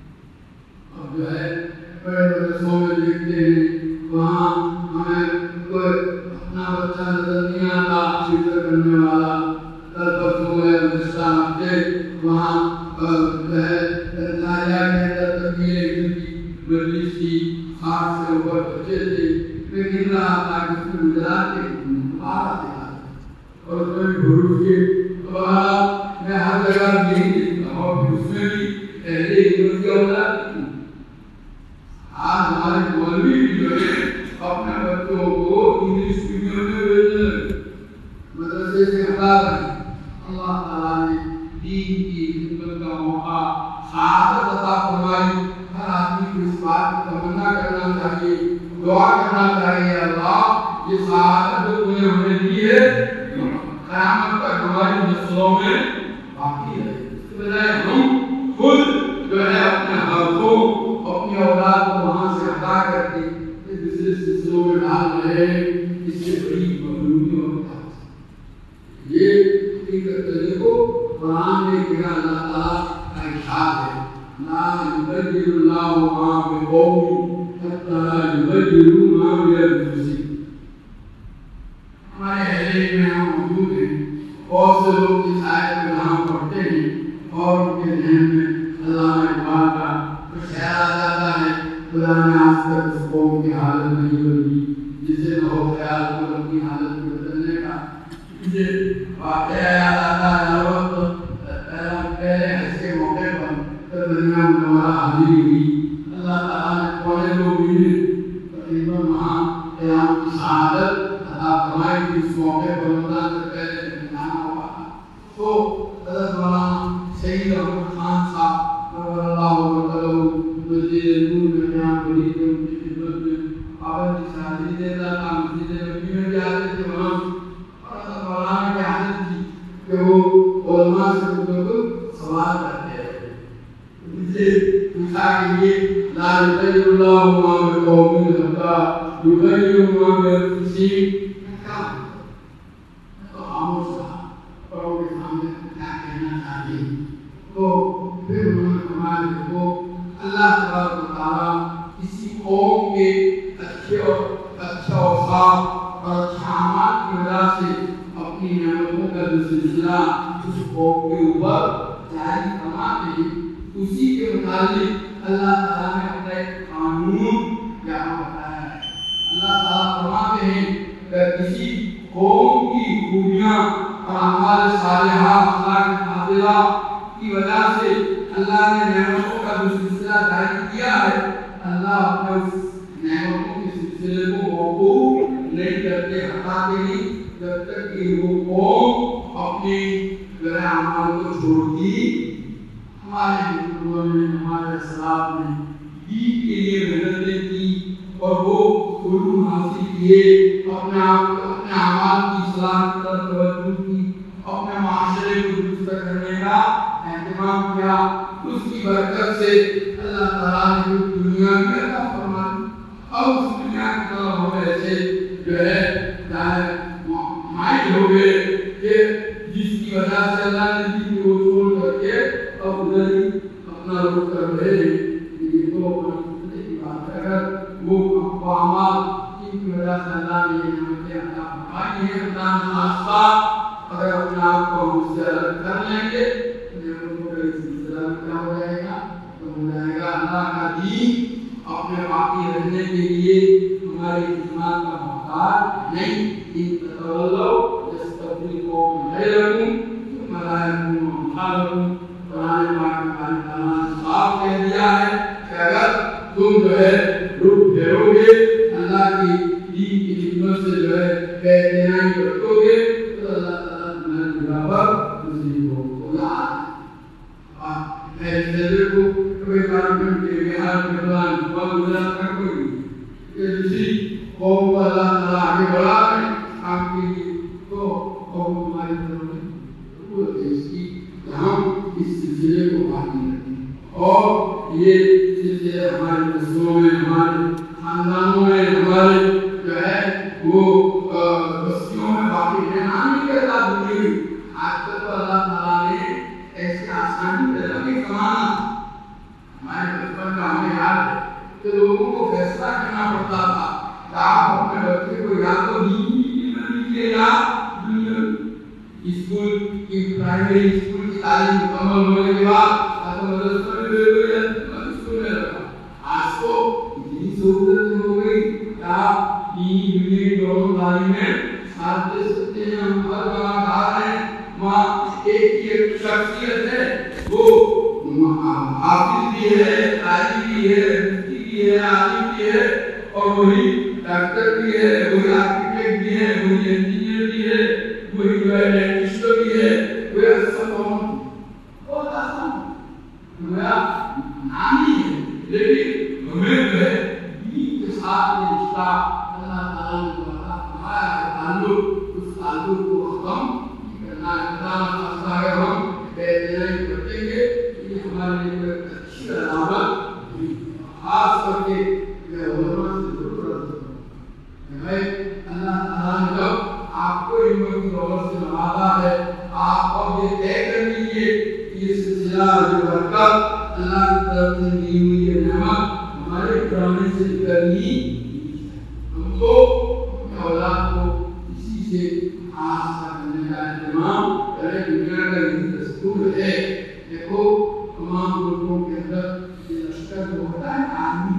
اب جو ہے بڑے مدرسوں میں دیکھتے ہیں وہاں ہمیں کوئی اپنا بچہ نظر نہیں آتا فکر کرنے والا، تربتوں میں مدرسہ ہفتے وہاں جو ہے ناریہ کے اندر تکمیل کی مجلس کی، ساٹھ سے اوپر بچے تھے، میں گر رہا تھا کہ اس میں گزارتے پارا دیا اور اس میں گھرو کے بہرحال میں ہر جگہ یہی دیکھتا ہوں، اور اس میں بھی پہلے ہندو کی اولاد تھی۔ آج ہمارے مولوی بھی جو ہے اپنے بچوں کو انگلش میڈیم میں بھیجنے لگے، مدرسے سے ہٹا رہے ہیں۔ اللہ تعالیٰ نے دین کی خدمت کا موقع سعادت عطا فرمائی۔ ہر آدمی کو اس بات کی تمنا کرنا چاہیے، دعا کرنا چاہیے، اللہ یہ سعادت جو تم نے ہمیں دی ہے قیامت تک ہماری نسلوں میں باقی ہے۔ اس کے بجائے ہم خود جو ہے اپنے ہاتھوں اپنی اولاد کو وہاں سے ہٹا کر کے دوسرے سلسلوں میں ڈال رہے ہیں، اس سے بڑی مغلوبی ہوتا ہے۔ یہ حقیقت دیکھو قرآن میں کیا اللہ تعالیٰ کا ارشاد ہے، لا یبدل اللہ ما بقوم حتی یبدلوا ما بانفسہم۔ ہمارے اہل میں ہم موجود ہیں، بہت سے لوگ اس آیت کو یہاں پڑھتے ہیں اور ان کے ذہن میں اللہ اقبال کا کچھ خیال آ جاتا ہے، خدا نے آج تک اس قوم کی حالت نہیں بدلی جسے نہ ہو خیال کو اپنی حالت کو بدلنے کا۔ مجھے واقعہ یاد آتا ہے ہر وقت پہلے حج کے موقع پر دنیا منورہ حاضری ہوئی، اللہ تعالیٰ نے پورے دو مہینے تقریباً وہاں قیام کی سعادت عطا فرمائی تھی۔ اس موقع پر رمضان سے پہلے جانا ہوا تھا تو حضرت مولانا سید احمد خان صاحب نور اللہ تعالیٰ مسجد نور میں قیام کری تھی، ان کی خدمت میں پابندی سے حاضری دیتا تھا، مسجد نبی میں بھی آتے تھے وہاں، اور حضرت مولانا کی عادت تھی کہ وہ علماء سے بالکل سوال کرتے رہے۔ مجھے پوچھا کہ یہ لا یغیر اللہ ما بقوم حتی یغیروا ما بانفسہم، تو خاموش رہا اور ان کے سامنے کیا کہنا چاہتے ہیں۔ تو پھر انہوں نے فرمایا کہ وہ اللہ تبارک و تعالیٰ کسی قوم کے اچھے اور اچھا اوصاف اور اچھا اعمال کی وجہ سے اپنی نعمتوں کا جو سلسلہ اس قوم کے اوپر جاری فرماتے ہیں، اسی کے متعلق اللہ تعالیٰ نے اپنا ایک قانون یہاں بتایا ہے۔ اللہ تعالیٰ فرماتے ہیں کہ کسی قوم کی خوبیاں اور اعمال صالحہ اخلاق فاضلہ کی وجہ سے اللہ نے نعمتوں کا جو سلسلہ جاری کیا ہے، اللہ اپنے اس نعمتوں کے سلسلے کو موقوف نہیں کرتے، ہٹاتے نہیں جب تک کہ وہ قوم اپنے برے اعمال کو چھوڑتی۔ ہمارے ہندوؤں نے، ہمارے اسلاف نے دین کے لیے محنتیں کی اور وہ علوم حاصل کیے، اپنے آپ اپنے اعمال کی اصلاح کی طرف توجہ کی، اپنے معاشرے کو درست کرنے کا اہتمام کیا۔ اس کی برکت سے اللہ تعالیٰ نے دنیا میں عطا فرما دی۔ اب اس دنیا کی طرف ہمیں ایسے جو ہے مائل ہو گئے کہ جس کی وجہ سے اللہ نے دین کو چھوڑ کر کے اب ادھر ہی اپنا رخ کر رہے ہیں۔ یہ تو بڑی کی بات ہے، اگر وہ اعمال جن کی وجہ سے اللہ نے یہ نعمتیں عطا فرمائی ہیں، اللہ نے خاصہ اگر اپنے آپ کو ہم اس سے الگ کر لیں گے تو نعمتوں کا سلسلہ کیا ہو جائے گا؟ تو ہو جائے گا اللہ کا دین اپنے باقی رہنے کے لیے ہماری خدمات کا محتاج نہیں۔ ان تتولوا یستبدل قوما غیرکم ثم لا یکونوا امثالکم۔ قرآن پاک میں اللہ تعالیٰ نے صاف کہہ دیا ہے کہ اگر تم جو ہے رخ پھیرو گے، اللہ کی دین کی خدمت سے جو ہے بے اعتنائی برتو گے تو اللہ تعالیٰ تمہارے برابر کسی کو خدا ہے۔ کو کبھی کارکن کے بہار کے دوران دعا گزار کر کوئی کہ کسی قوم کو اللہ تعالیٰ آگے بڑھا رہے کام کے لیے تو قوم ہماری طرف وہ اس کی ہم اس سلسلے کو باقی رکھیں اور یہ سلسلے ہمارے نسلوں میں، ہمارے خاندانوں میں، ہمارے جو ہے وہ بستیوں میں باقی رہنا نہیں کرتا۔ دنیا آج تک تو اللہ تعالیٰ نے ایسی آسانی پیدا نہیں کمانا۔ ہمارے بچپن کا ہمیں یاد ہے کہ لوگوں کو فیصلہ کرنا پڑتا تھا کہ آپ اپنے بچے کو یا تو دینی میں لیجیے یا دنیا اسکول کی پرائمری اسکول کی تعلیم مکمل ہونے کے بعد یا تو مدرسہ میں لے لو یا اسکول میں رکھو۔ آج تو اتنی سہولت ہو گئی کہ آپ دینی دنیا دونوں تعلیمیں ساتھ دے سکتے ہیں۔ ہم ہر جگہ کھا رہے ہیں، وہاں ایک ہی ایک شخصیت ہے، وہ حافظ بھی ہے، قاری بھی ہے، مفتی بھی ہے، عالم بھی ہے، اور وہی ڈاکٹر بھی ہے، وہی آرکیٹیکٹ بھی ہے، وہی انجینئر بھی ہے، وہی جو ہے ڈینٹسٹ بھی ہے، وہ سب کون بہت آسان میرا نام ہی ہے، لیکن ہمیں جو ہے دین کے ساتھ یہ رشتہ اللہ تعالیٰ نے ہمارا تعلق، اس تعلق کو ختم کرنا ہے۔ خدا اگر ہم بے اعتنائی کرتے گے یہ ہمارے لیے ایک اچھی علامت ہوئی، خاص کر کے یہ علماء سے ضرورت ہے۔ اللہ تعالیٰ نے جب آپ کو علم کی دولت سے نوازا ہے، آپ اب یہ طے کر لیجیے کہ یہ سلسلہ جو برکت اللہ کی طرف سے دی ہوئی ہے، نعمت ہمارے پرانے سے نکلنی، ہم کو اپنے اولاد کو اسی سے حاصل کرنے کا اہتمام کرے. دنیا کا یہ دستور ہے. دیکھو تمام ملکوں کے اندر یہ لشکر جو ہوتا ہے آرمی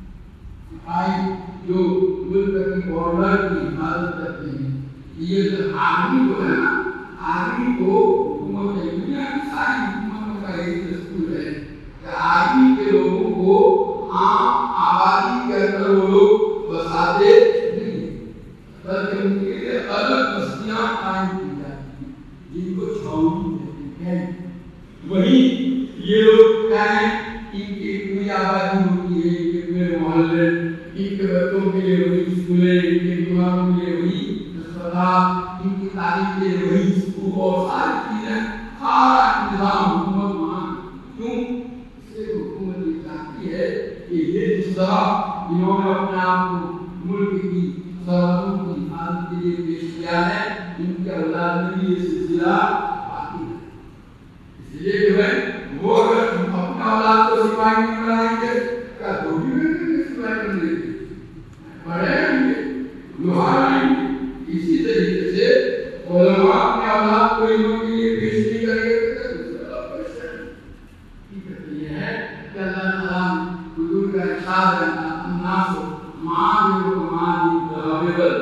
سپاہی جو ملک کی بارڈر کی حفاظت کرتے ہیں, یہ جو آرمی جو ہے نا, آرمی کو حکومت دنیا کی ساری حکومتوں کا یہی دستور ہے کہ آرمی کے لوگوں کو عام آبادی کے اندر وہ لوگ بساتے نہیں, بلکہ ان کے لیے الگ بستیاں قائم کی جاتی ہیں جن کو چھاؤنی کہتے ہیں. وہی یہ لوگ کیا ہیں, ان کی اتنی آبادی ہوتی ہے, ان کے پورے محلے, ان کے بچوں کے لیے وہی اسکولیں, ان کے بیماروں کے لیے وہی اسپتال, ان کی تعلیم کے لیے وہی اسکول اور ساری چیزیں, سارا نظام حکومت وہاں. کیوں؟ اس سے حکومت یہ چاہتی ہے کہ یہ جس طرح انہوں نے اپنے آپ کو ملک کی سرحدوں کی حفاظت کے لیے پیش کیا ہے, ان کے اولاد میں بھی یہ سلسلہ باقی ہے. اس لیے جو ہے وہ اگر اپنے اولاد کو سپاہی نہیں بنائیں گے کیا تو بھی سپاہی بن لیں گے, بڑے آئیں گے, لوہار آئیں گے. اسی طریقے سے علماء اپنے اولاد کو علم کے لیے پیش نہیں کریں گے تو دوسرا پیش کریں گے. یہ ہے کہ اللہ تعالیٰ حضور کا ارشاد ہے الناس معادن و معادن ضرابل.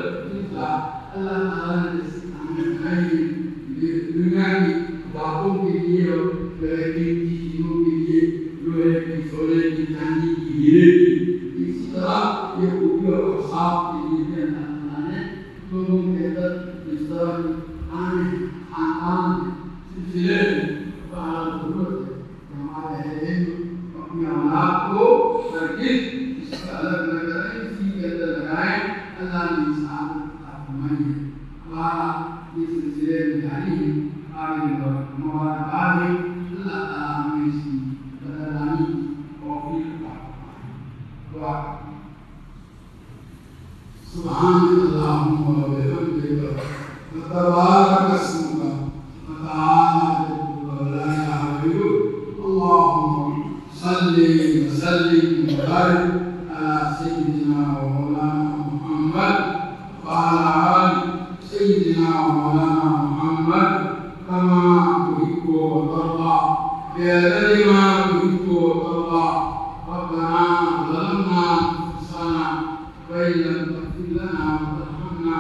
اللہ تعالیٰ نے جس کام بنائی دنیا کی باتوں کے لیے اور قیمتی چیزوں کے لیے, لوہے کی, سونے کی, چاندی کی, ہیرے کی, اسی طرح یہ خوبی اور اوصاف کے لیے بھی اللہ تعالیٰ نے لوگوں کے اندر اس طرح کی آنے خاندان سلسلے میں بہت ضرورت ہے کہ ہمارے اہل اپنی اولاد کو ہرگز اس کا الگ نہ کریں, اسی کے اندر لگائیں. اللہ نے اس عادت کا فرمائی ہے. ہمارا اس سلسلے میں جاری ہے, آگے مبارکباد ہے. اللہ تعالیٰ ہمیں اس کی بدلانی توفیق عطا فرمائے. دعا سبحان اللہم و بحمدک وتبارک اسمک وتعالی جدک ولا الہ غیرک. اللہم صلی وسلم وبارک علی سیدنا و مولانا محمد وعلى آل سيدنا ومولانا محمد كما تحب وترضى بعدد ما تحب وترضى. ربنا ظلمنا أنفسنا وإن لم تغفر لنا وترحمنا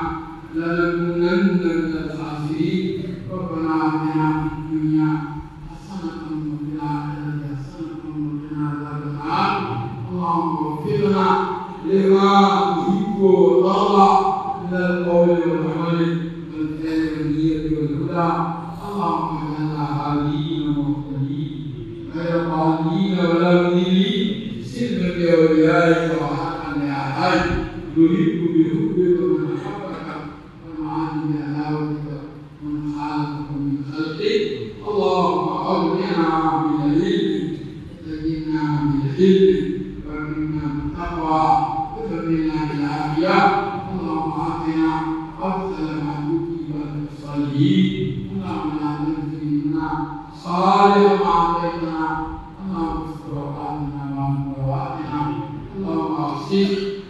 لنكونن من الخاسرين. ربنا آتنا في الدنيا حسنة وفي الآخرة حسنة وقنا عذاب النار. اللهم وفقنا لما تحب وترضى من القول والعمل والفعل والنية والهدى. اللهم اجعلنا هادين مهتدين غير ضالين ولا مضلين بسلمك وبآياتك وحقا لأعدائك. نحب بحبك ومن أحبك ونعادي بعداوتك ومن خالفك من خلقك. اللهم أغننا بالعلم وزينا بالحلم وأكرمنا بالتقوى وثبتنا بالعافية. اللهم آتنا أفضل ما تؤتي بعد الصالحين. اللهم لا تنزل منا صالح ما أعطيتنا. اللهم استر أوقاتنا وأمن رواتنا. اللهم أحسن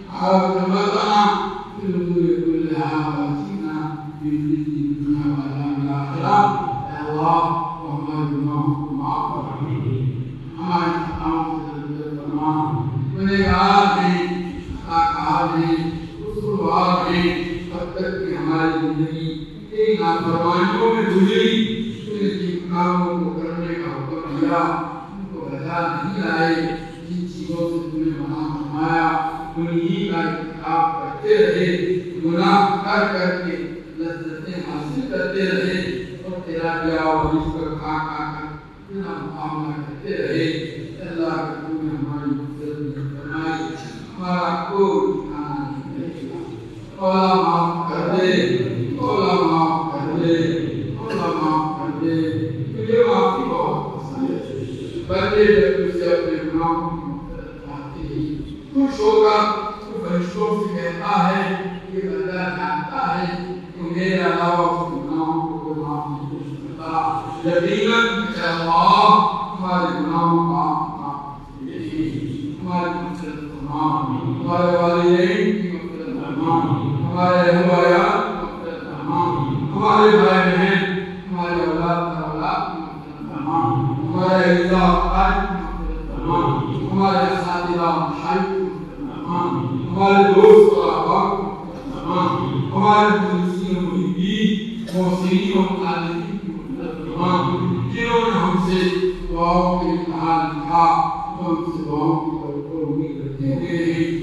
عاقبتنا في الأمور كلها وأتنا بالرزق الدنيا وعذاب الآخرة. يا الله وهما جناحكم معقب ہماری تمام تمام گنہگار ہیں, خطاکار ہیں, قصوروار ہیں. اب تک کہ ہماری زندگی ایک نافرمانیوں میں گزری, تو نے جن کاموں کو کرنے کا حکم دیا ان کو بجا نہیں لائے. جن چیزوں سے تم نے منع فرمایا انہی کا ارتکاب کرتے رہے, گناہ کر کر کے لذتیں حاصل کرتے رہے اور تیرا دیا اور رزق کھا کھا کر تیرا معاملہ کرتے رہے. اللہ کا تو نے ہماری مدد فرمائی, ہمارا کوئی ٹھکانا نہیں رہے گا. مولا معاف کر دے, مولا معاف کر دے, مولا معاف کر دے. تجھے معافی بہت پسند ہے. بندے جب تجھ سے اپنے گناہوں کی مغفرت چاہتے ہی خوش ہوگا تو فرشتوں سے کہتا ہے یہ بندہ جانتا ہے کہ میرے علاوہ اس کے گناہوں کو کوئی معاف نہیں کر سکتا. یقیناً کہ اللہ ہمارے گناہوں کا ہماری مغفرت فرما, ہمارے والدین کی مغفرت فرما, ہمارے اہل و عیال کی مغفرت فرما. ہمارے بھائی بہن ہمارے اولاد کا اولاد کی مغفرت فرما ہمارے رضا اقارب کی مغفرت فرما ہمارے اساتذہ و مشائخ کی مغفرت فرما ہمارے دوست و احباب کی مغفرت فرما ہمارے مدرسین و محبین محسنین و متعلمین کی مغفرت فرما جنہوں نے ہم سے دعاؤں کے امتحان لکھا ہم سے دعاؤں کی توقع امید رکھتے ہوئے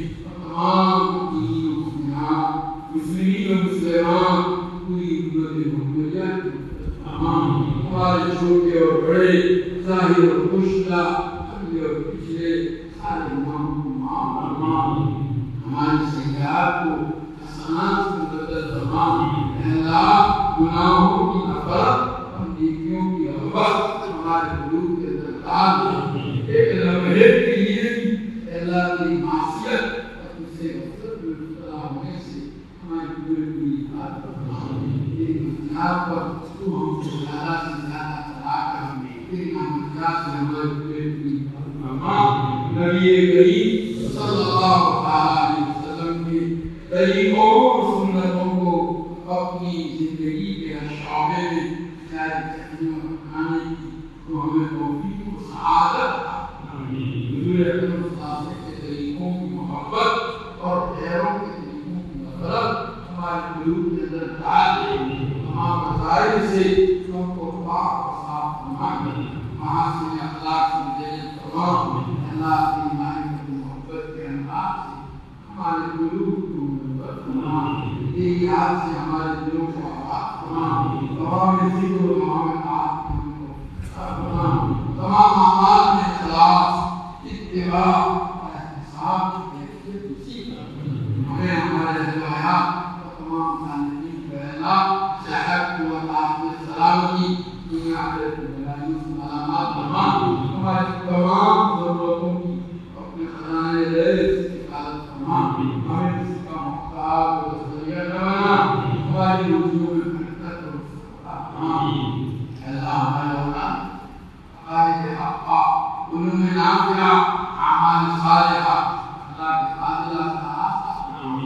تمام دینی و مسلمان مسلمین و مسلمان پوری امت محمدیہ کی مغفرت فرما ہمارے چھوٹے اور بڑے ظاہر اور پوشیدہ اگلے اور پچھلے سارے گناہوں کو معاف فرما ہماری سیئات کو حسنات سے بدل فرما اے اللہ گناہوں کی نفرت اور نیکیوں کی رغبت ہمارے قلوب کے اندر ڈال دے ایک لمحے کے لیے بھی اے اللہ کی معصیت اور تجھ سے غفلت میں مبتلا ہونے سے ہماری پوری پوری حفاظت فرما تیری مددگار پر تو ہم سے زیادہ سے زیادہ چلا کر تیری نعمتیات سے ہماری پوری پوری حفاظت فرما نبی کریم صلی اللہ علیہ وسلم کے طریقوں اور سنتوں کو اپنی زندگی کے ہر شعبے میں جاری رکھنے اور اپنانے کی تو ہمیں توفیق و سعادت عطا فرما حضور اکرم صلی اللہ علیہ وسلم کے طریقوں کی محبت اور غیروں کے طریقوں کی نفرت ہمارے قلوب کے اندر ڈال دے تمام مسائل سے ہم کو پاک و صاف فرما محاسن اخلاق سے مزین فرما اللہ کی معرفت و محبت کے انداز سے ہمارے قلوب کو منور فرما تیری یاد سے ہمارے دلوں کو آباد فرما تمام ذکر و تمام اطاعت کی ہم کو فرما تمام اعمال میں اخلاص اتباع اور احتساب کی کیفیت نصیب فرما ہمیں ہمارے اہل و عیال اور تمام خاندانین کو اے اللہ صحت و عافیت سلامتی دنیا آخرت میں بلائیوں سے ملامت فرما ہماری تمام ضرورتوں کی اپنے خزانے رزق سے حفاظت فرما ہمیں کسی کا محتاج و ذریعہ نہ بنا ہماری روزیوں میں برکت اور عطا فرما اے اللہ ہمارے اولاد عقائد حقہ علوم نافعہ اعمال صالحہ اللہ کے فاضلہ کا راستہ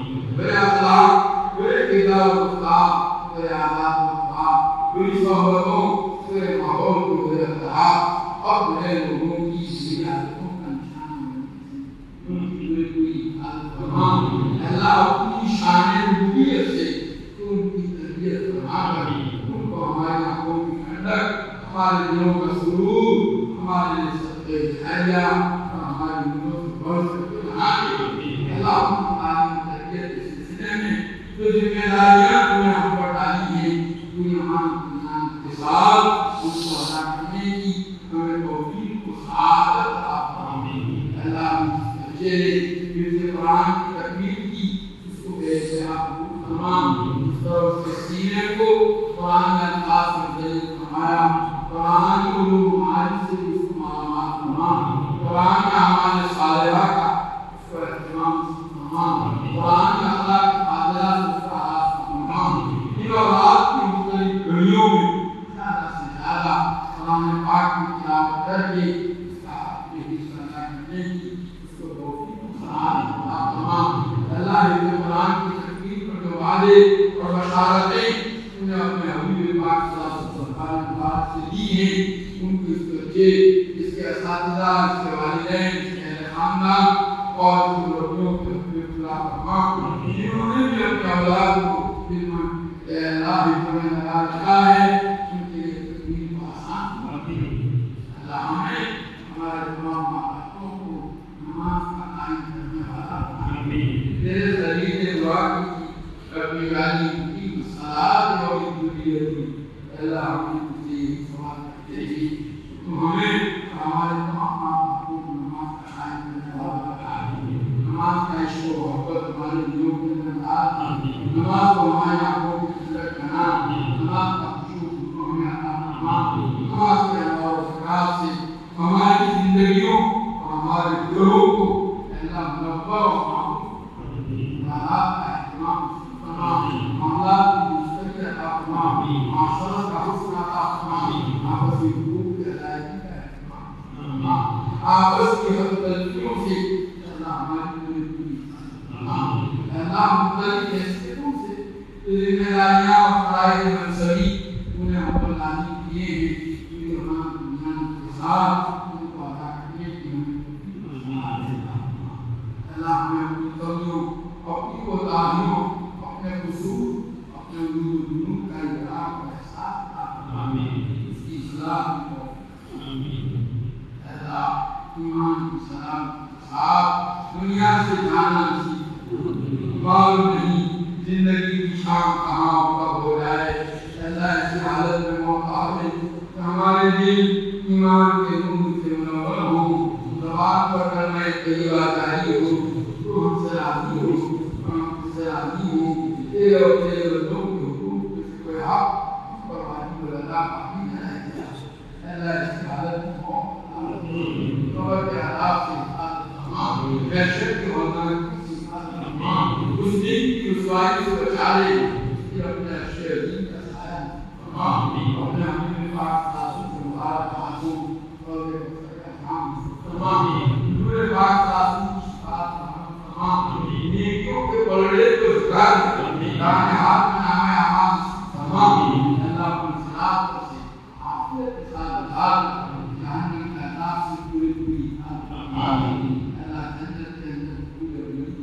بے اخلاق بے کردار و رفتار بے عادات و اخلاق بری صحبتوں بے ماحول کو بے اختیار اور بے لوگوں کی بری عادتوں کا نشانہ بننے سے ان کی بے کوئی حفاظت فرما اللہ اپنی شان ربوبیت سے تو ان کی تربیت فرما کر ان کو ہماری آنکھوں کی ٹھنڈک ہمارے دلوں کا سرور ہمارے لیے صدقہ جاریہ اور ہماری امتوں سے بڑھ کر بنا دے اللہ ہماری تربیت کے سلسلے میں جو ذمہ داریاں تو نے ہم پر ڈالی ہیں پوری ایمان کے ساتھ ان کو ادا کرنے کی ہمیں توفیق و سعادت عطا فرما اللہ ہم بچے حفظ قرآن کی تکمیل کی اس کو بے انتہا قبول فرما اس طرح اس کے سینے کو قرآن میں الفاظ میں دلیل فرمایا قرآن کو علوم معارف سے بھی اس کو معلومات فرما قرآن کے اعمال صالحہ کا اس کو اہتمام فرما قرآن کے اخلاق کی فاضلہ سے اس کا آغاز فرما دن اور رات کی مختلف گھڑیوں میں زیادہ سے زیادہ قرآن پاک کی تلاوت کر کے اس کا اپنے حصہ ادا کرنے کی اس کو توفیق و سعادت عطا فرما اللہ حفظ قرآن کی تکمیل پر جو وعدے اور بشارتیں انہیں اپنے حبیب پاک صلی اللہ علیہ وسلم سے دی ہیں ان کو اس بچے اس کے اساتذہ اس کے والدین اس کے اہل خاندان اور اس مربیوں کے حفظ اللہ فرما جنہوں نے بھی اپنے اولاد کو علم اللہ حفظ میں لگا رکھا ہے ان کے لیے تکمیل کو آسان اللہ ہمیں ہمارے تمام ماں باپوں کو نماز کا قائم کرنے والا تیرے ذریعے دعا کی ربی والی کی صلاۃ و ذریتی اللہ ہمیں تجھے سوال کرتے ہی تو ہمیں ہمارے تمام ماں باپوں کو نماز کا قائم کرنے والا بنا نماز کا عشق و محبت ہمارے دلوں کے اندر ڈال نماز کو ہماری آنکھوں کی ٹھنڈک بنا نماز کا خشوع کو ہمیں عطا فرما نماز کے انوار و اثرات سے ہماری زندگیوں اور ہمارے دلوں کو اللہ منور و معمور معاملات کا اہتمام فرما معاملات کی مستقل عطا فرما معاشرت کا حسن عطا فرما آپس کی حقوق کی ادائیگی کا اہتمام فرما آپس کی ہم غلطیوں سے اللہ ہماری پوری پوری فرما اللہ مختلف حیثیتوں سے ذمہ داریاں اور فرائض منصب یہ ہمارے دنیا کے ساتھ ان کو ادا کرنے کی ہمیں اللہ ہمیں اپنی کمیوں اپنی کوتاہیوں اپنے قصور اپنے وجود جنوب کا ادراک اور احساس آمین اس کی اصلاح کو اللہ ایمان کی سلام کے ساتھ دنیا سے جانا نصیب معلوم نہیں زندگی کی شام کہاں کب ہو جائے اللہ ایسی حالت میں موقع ہے کہ ہمارے دل ایمان کے نور سے منور ہوں زبان پر کلمہ طیبہ جاری ہو تو ہم سے راضی ہو ہم سے راضی ہوں تیرے اور تیرے بندوں کے حقوق میں سے کوئی حق پر واجب ادا باقی نہ رہ جائے اللہ ایسی حالت میں موقع خبر کے عذاب سے تمام وحشت کے ہونا اس دن کی رسوائی سے بچا لے اس کی اپنے عرش عظیم کا سایہ تمام اپنے حبیب پاک صلی اللہ علیہ وسلم اور تمام نور پاک صلی اللہ تمام نیکیوں کے پلڑے کو جھکا دے دانے ہاتھ میں نام اعمال تمام اللہ کو صلاح سے عافیت کے ساتھ ڈال جہنم کے عذاب سے پوری پوری اللہ جنت کے اندر پورے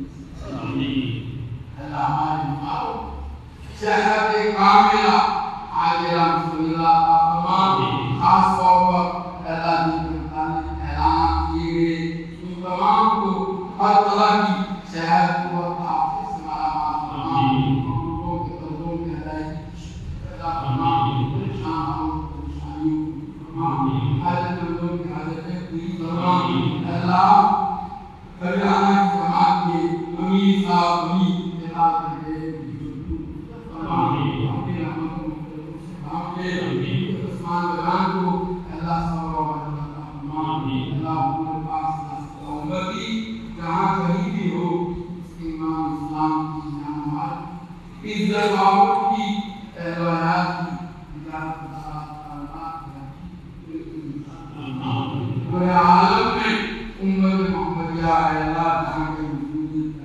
اللہ ہمارے مقابل صحت کاملہ عاجلہ مستقبلہ تمام خاص طور پر اللہ نے متعلق اعلان کیے گئے ان تمام کو ہر طرح کی صحت کو عافیت سے ملامت تمام لوگوں کے قرضوں میں ادائیگی اللہ تمام پریشان ہوں پریشانیوں تمام حاجت مندوں کی حاجتیں پوری تمام اللہ ہریانہ کی جماعت کے امیر صاحب امیر اطلاع کرے تمام اپنی رحمتوں میں عثمان بران کو اللہ صلی اللہ علیہ وسلم اللہ عمر پاس عمر کی جہاں کہیں بھی ہو اس کے امام اسلام کی جانوار عزت عورت کی اہل و حیات کی اجازت پورے عالم میں امت محمدیہ اللہ جہاں کے وجود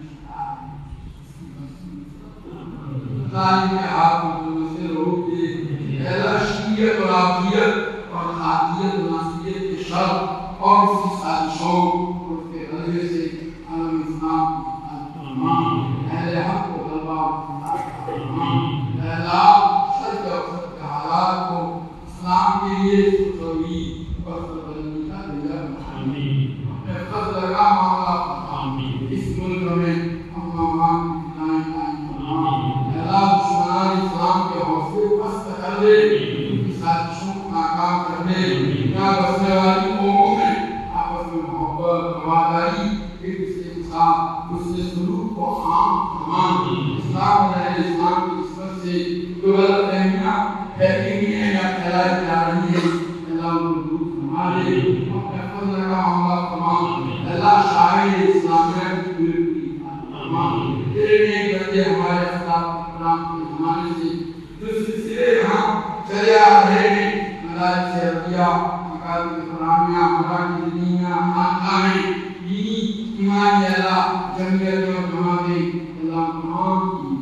ظالم کے ہاتھ میں سے روک دے اللہ شیعت اور عافیت اور خاطیت و ناصیت کے شر اور اس کی سازشوں اور اس کے غلبے سے عالم اسلام کی تمام اہل حق کو غلبہ اور اللہ شر کے وقت کے حالات کو اسلام کے لیے سوئی اور سربلندی کا دیا اپنے فضل کا معاملہ اس ملک میں ہم امان کی اللہ دشمنان اسلام کے حوصلے پست کر دے ان کی سازشوں کو ناکام کر دے یہاں بسنے والی قوموں میں آپس میں محبت رواداری ایک دوسرے کے ساتھ حسن سلوک کو عام امان اسلام اور اہل اسلام کی نسبت سے جو غلط فہمیاں پھیلی ہوئی ہیں یا پھیلائی جا رہی ہے اللہ ان کو دور فرما دے اپنے فضل کا معاملہ تمام اللہ شاعر اسلامیہ کی پوری پوری تمام تیرے نیک بندے ہمارے اخلاق کرام کے زمانے سے جو سلسلے یہاں چلے آ رہے ہیں مدارس عربیہ مکاتب قرآنیہ مراکز دینیہ خانقاہیں دینی ایمان اللہ جمعیتیں اور جماعتیں اللہ تمام کی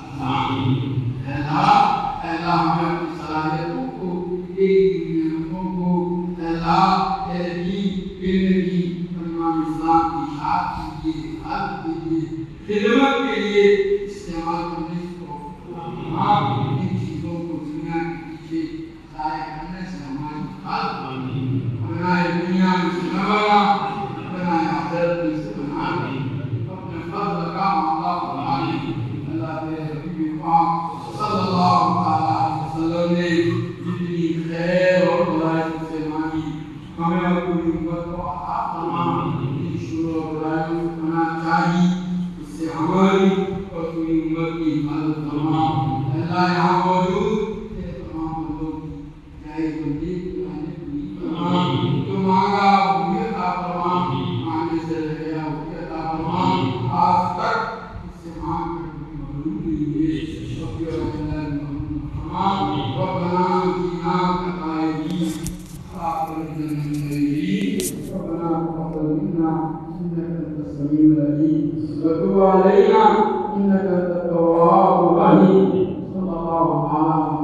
اللہ اللہ ہمیں اپنی صلاحیتوں کو ایک نعمتوں کو اللہ تیرے دین علم کی اور امام اسلام کی اشاعت کیجیے حد کیجیے خدمت کے لیے استعمال کرنے کو آپ ان چیزوں کو دنیا کے پیچھے ضائع کرنے سے ہماری حفاظت بنائے دنیا میں سے نہ بنا بنائے آخرت میں سے بنا اپنے فضل کا معاملہ فرمائے اللہ تیرے حبیب پاک صلی اللہ علیہ وسلم نے جتنی خیر اور برائیوں سے مانگی ہمیں اور پوری امت کو عطا فرما ان شرور اور برائیوں سے بنا چاہیے اس سے ہماری اور پوری امت کی حفاظت فرما اللہ یہاں موجود تیرے تمام بندوں کی جائز بندی کی پوری فرما جو مانگا وہ بھی عطا فرما مانگنے سے رہ گیا وہ بھی عطا فرما آج تک اس سے مانگ کر کوئی معلوم نہیں ہوئے شکر اللہ محمد ربنا آتنا كقائدين فاغفر لنا ربنا تقبل منا انك انت السميع العليم وتب علينا انك انت التواب الرحيم صلى الله عليه وسلم.